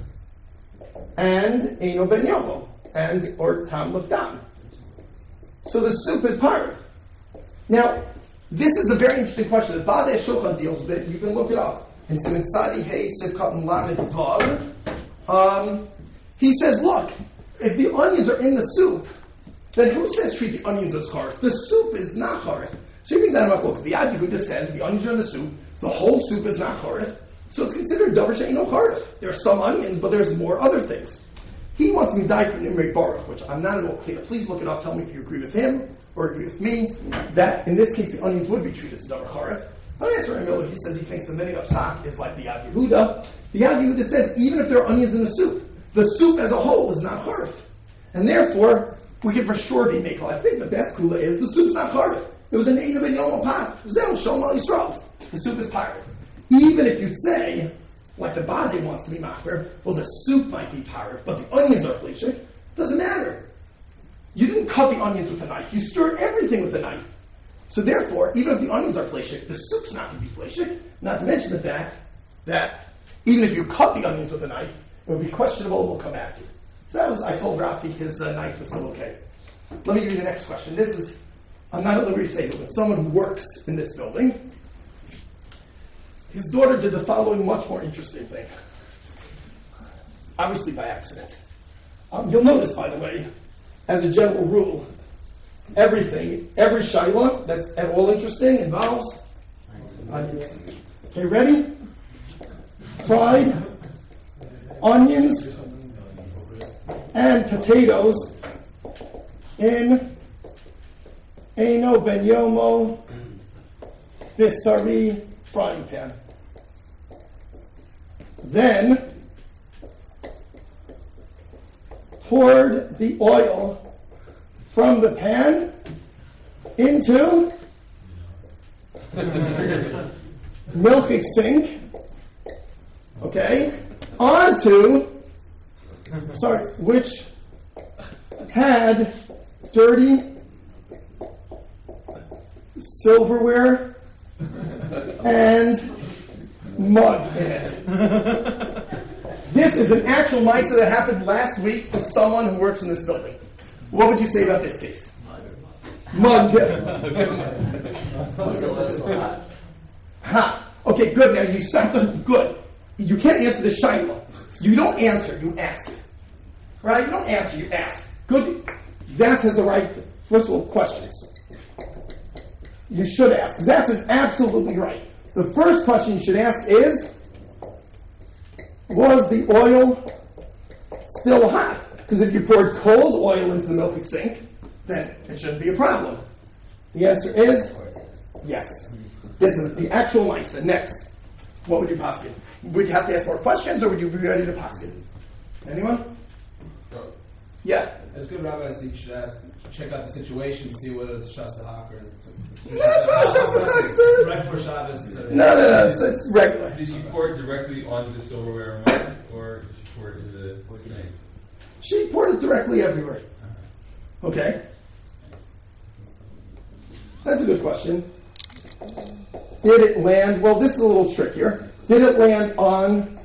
and eino ben yomo and or tam lefdam. So the soup is parv. Now, this is a very interesting question. The Badei Shulchan deals with it. You can look it up. In Siman Sadi Hey Sivkat and Lamed Vav, he says, look, if the onions are in the soup, then who says treat the onions as charif? The soup is not charif. So he brings out a look. The Ad Yehuda says the onions are in the soup. The whole soup is not charif. So it's considered davar she'eino charif. There are some onions, but there's more other things. He wants me to die from Nimrei Baruch, which I'm not at all clear. Please look it up. Tell me if you agree with him or agree with me. That in this case the onions would be treated as davar charif. But answer Miller, he says he thinks the minig of sak is like the Ad Yehuda. The Ad Yehuda says even if there are onions in the soup as a whole is not charif, and therefore we can for sure be makel. I think the best kula is the soup's not charif. It was an eino ben yomo pot. Zeh shalom al Yisrael. The soup is pirate. Even if you'd say, like the Badei wants to be machmer, well, the soup might be pirate, but the onions are fleshik. Doesn't matter. You didn't cut the onions with a knife. You stirred everything with a knife. So therefore, even if the onions are fleshik, the soup's not going to be fleshik. Not to mention the fact that even if you cut the onions with a knife, it would be questionable and we'll come back to it. So that was, I told Rafi his knife was still okay. Let me give you the next question. This is, I'm not at liberty to say it, but someone who works in this building. His daughter did the following much more interesting thing. Obviously by accident. You'll notice, by the way, as a general rule, every shaila that's at all interesting involves onions. Okay, ready? Fried onions and potatoes in eino ben yomo bisari frying pan. Then poured the oil from the pan into milchik sink, okay, which had dirty silverware and mud in it. This is an actual ma'aseh that happened last week to someone who works in this building. What would you say about this case? Mud. Ha. Okay, good. Now you start to good. You can't answer the shaila. You don't answer. You ask. Right? You don't answer. You ask. Good. That has the right. First of all, questions. You should ask. That is absolutely right. The first question you should ask is, was the oil still hot? Because if you poured cold oil into the milchik sink, then it shouldn't be a problem. The answer is yes. This is the actual ma'aseh. Next, what would you paskin? Would you have to ask more questions, or would you be ready to paskin? Anyone? Yeah. As good rabbis, you should ask, check out the situation, see whether it's Shas Hak or right for Shabbos. No. It's regular. Did she pour it directly onto the silverware mug, or did she pour it into the sink? She poured it directly everywhere. Okay. That's a good question. Did it land? Well, this is a little trickier. Did it land on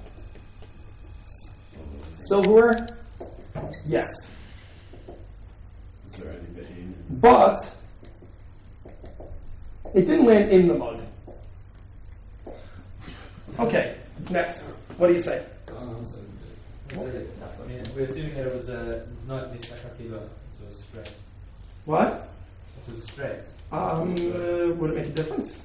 silverware? Yes. Is there any behavior? But it didn't land in the mug. Okay, next. What do you say? I mean, we're assuming that it was not Nisakakila, so it was straight. What? It was straight. Would it make a difference?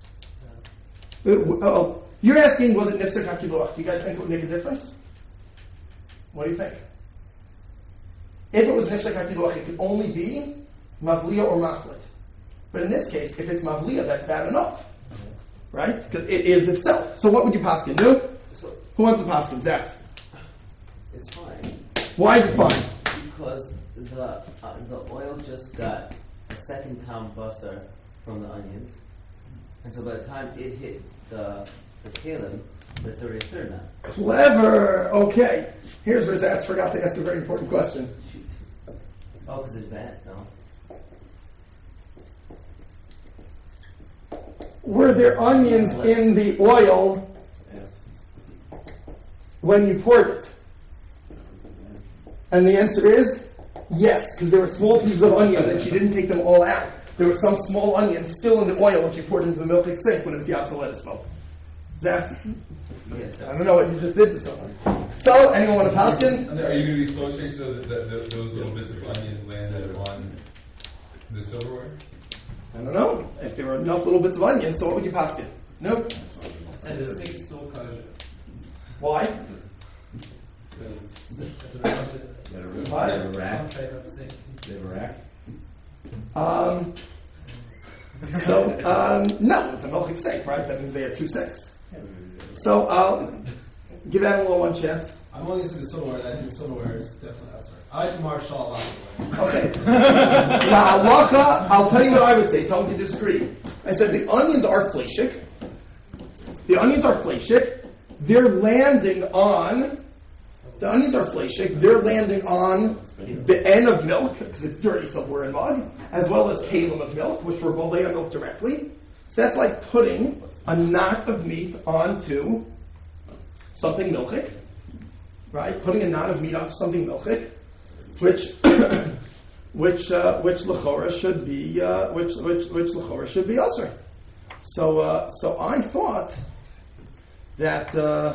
Oh, you're asking, was it nifsek hakiloach? Do you guys think it would make a difference? What do you think? If it was nifsek hakiloach, it could only be mavliya or maflit. But in this case, if it's mavliya, that's bad enough, right? Because it is itself. So what would you paskin? No? Who wants to paskin? Zach. It's fine. Why is it fine? Because the oil just got a second time buster from the onions, and so by the time it hit the kalim, it's already third now. Clever. Okay. Here's where Zach forgot to ask a very important question. Shoot. Oh, because it's bad. No. Were there onions in the oil when you poured it? And the answer is yes, because there were small pieces of onions and she didn't take them all out. There were some small onions still in the oil when she poured into the milking sink when it was yatsa lettuce milk. Zach? Yes. I don't know what you just did to someone. So, anyone want to paskin? Are you going to be closer so that those little bits of onion landed on the silverware? I don't know. If there were enough little bits of onion, so what would you paskin? Nope. And the sink is still kosher. Why? Because What? They have a rack. Concentrate on the sink. They have a rack. No, it's a milking sink, right? That means they have two sinks. So I'll give Animal one chance. I'm only going to say the silverware. I think the silverware is definitely outside. I like the marshal a lot. Okay. Now, halacha, I'll tell you what I would say. Tell me if you disagree. I said the onions are fleshik. The onions are fleshik. They're landing on. The onions are fleshik. They're landing on the end of milk, because it's dirty silverware and mug, as well as kalim of milk, which were bolea milk directly. So that's like putting a knot of meat onto something milchik, right? Putting a knot of meat onto something milchik, which lechora should be which lechora should be usher. So I thought that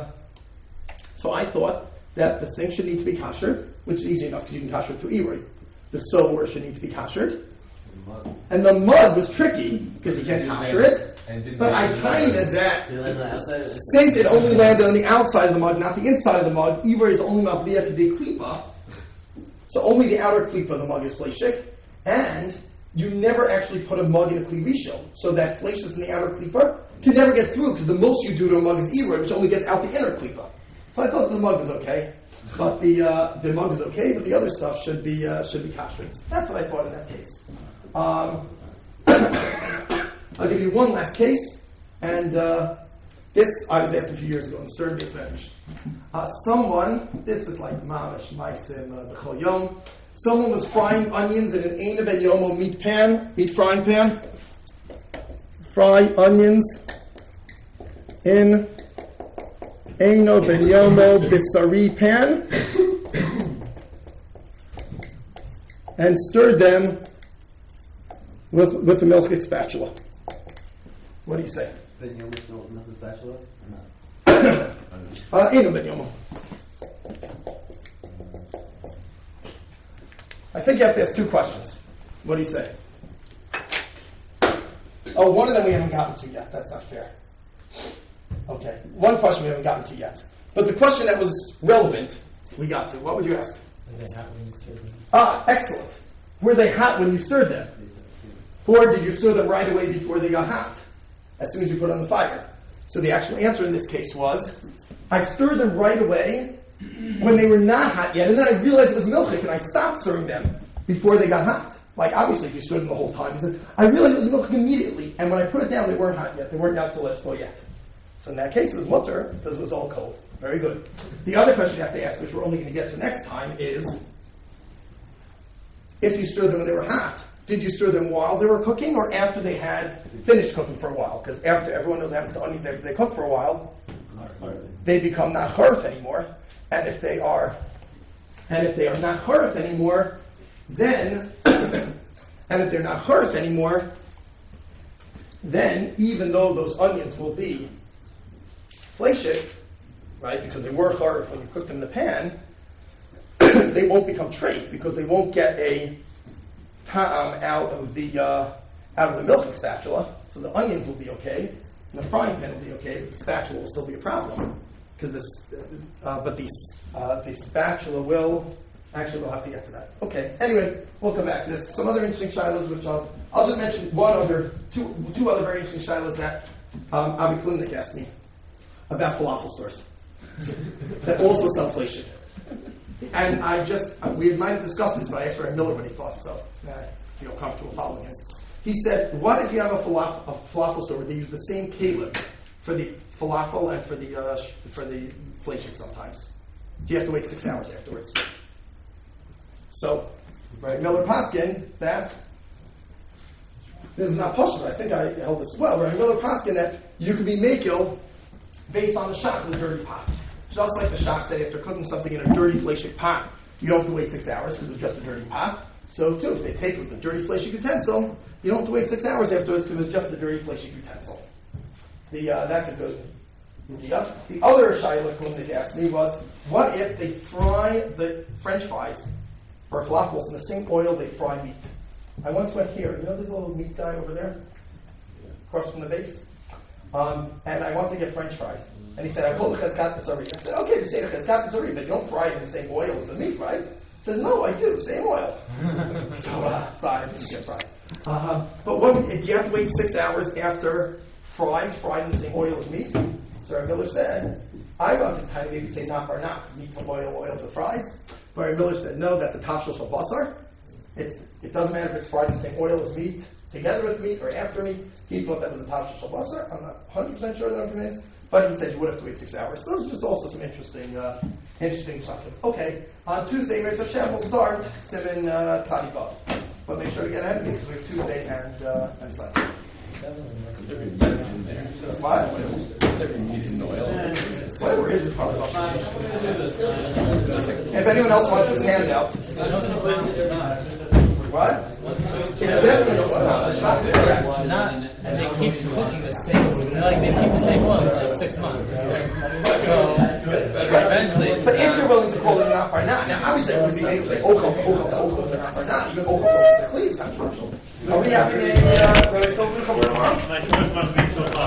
the sink should need to be kasher, which is easy enough because you can kasher through Eroy. The silverware should need to be kashered. And the mug was tricky because you can't kasher it. But I kind of that since it only landed on the outside of the mug, not the inside of the mug, Eroy is only mavliya kedei klipa. So only the outer klipa of the mug is fleshik. And you never actually put a mug in a klivishel. So that flesh that's in the outer klipa can never get through because the most you do to a mug is Eroy, which only gets out the inner klipa. So I thought the mug was okay, but the mug is okay, but the other stuff should be kasher. That's what I thought in that case. I'll give you one last case, and this I was asked a few years ago in the Stern-based medrash. This is like mamash maisim b'chol yom. Someone was frying onions in an eina ben yomo meat frying pan. Fry onions in eino ben yomo bisari pan, and stirred them with the milk spatula. What do you say? Ben yomo's nothing spatula or not? Eino ben yomo. I think you have to ask two questions. What do you say? Oh, one of them we haven't gotten to yet. That's not fair. Okay, one question we haven't gotten to yet. But the question that was relevant, we got to. What would you ask? Were they hot when you stirred them? Excellent. Were they hot when you stirred them? Or did you stir them right away before they got hot? As soon as you put it on the fire. So the actual answer in this case was, I stirred them right away when they were not hot yet, and then I realized it was milchik, and I stopped stirring them before they got hot. Like, obviously, if you stirred them the whole time, he said, I realized it was milchik immediately, and when I put it down, they weren't hot yet. They weren't out to let's go yet. So in that case, it was mutter, because it was all cold. Very good. The other question you have to ask, which we're only going to get to next time, is, if you stirred them when they were hot, did you stir them while they were cooking, or after they had finished cooking for a while? Because after everyone knows what happens to onions, after they cook for a while, they become not charif anymore. And if they are not charif anymore, then even though those onions will be fleshik, right? Because they work hard when you cook them in the pan. They won't become treif because they won't get a ta'am out of the milking spatula. So the onions will be okay, and the frying pan will be okay, but the spatula will still be a problem because the spatula will. Actually, we'll have to get to that. Okay. Anyway, we'll come back to this. Some other interesting shilohs, which I'll just mention two other very interesting shilohs that Avi Klimnik asked me about falafel stores that also sell fleishik. And we might have discussed this, but I asked Ray Miller what he thought, so I feel comfortable following him. He said, what if you have a falafel store where they use the same kalim for the falafel and for the fleishik sometimes? Do you have to wait 6 hours afterwards? So, Ray Miller Paskin, that this is not possible. I think I held this well. Ray Miller Paskin, that you could be makil based on the shach of the dirty pot. Just like the shach said, after cooking something in a dirty fleishik pot, you don't have to wait 6 hours because it's just a dirty pot. So too, if they take with the dirty fleishik utensil, you don't have to wait 6 hours afterwards because it's just a dirty fleishik utensil. That's a good. The other shayla Klimnik asked me was, what if they fry the French fries or falafels in the same oil they fry meat? I once went here. You know this little meat guy over there, across from the base, and I wanted to get French fries. And he said, I told Cheskat Tzari. I said, okay, you say Cheskat Tzari, but you don't fry it in the same oil as the meat, right? He says, no, I do, same oil. So I didn't get fries. But do you have to wait 6 hours after fries fried in the same oil as meat? So Miller said, I want to kind of maybe say not for not, meat to oil to fries. But Miller said, no, that's a tafshil shel basar. It doesn't matter if it's fried in the same oil as meat, together with meat, or after meat. He thought that was a tafshil shel basar. I'm not 100% sure that I'm convinced. But he said you would have to wait 6 hours. So those are just also some interesting something. Okay, on Tuesday, Mirz Hashem, we'll start Siman Tzadi Vav. But make sure to get ahead of me because we have Tuesday and Sunday. What? Whatever is it, probably. If anyone else wants this handout. What? It's definitely not. And they keep cooking the same. They keep the same oil for like 6 months. So eventually. But if you're willing to call it not by not, now obviously it would be able to say okal, not by not. Even okal is controversial. Are we having a tomorrow?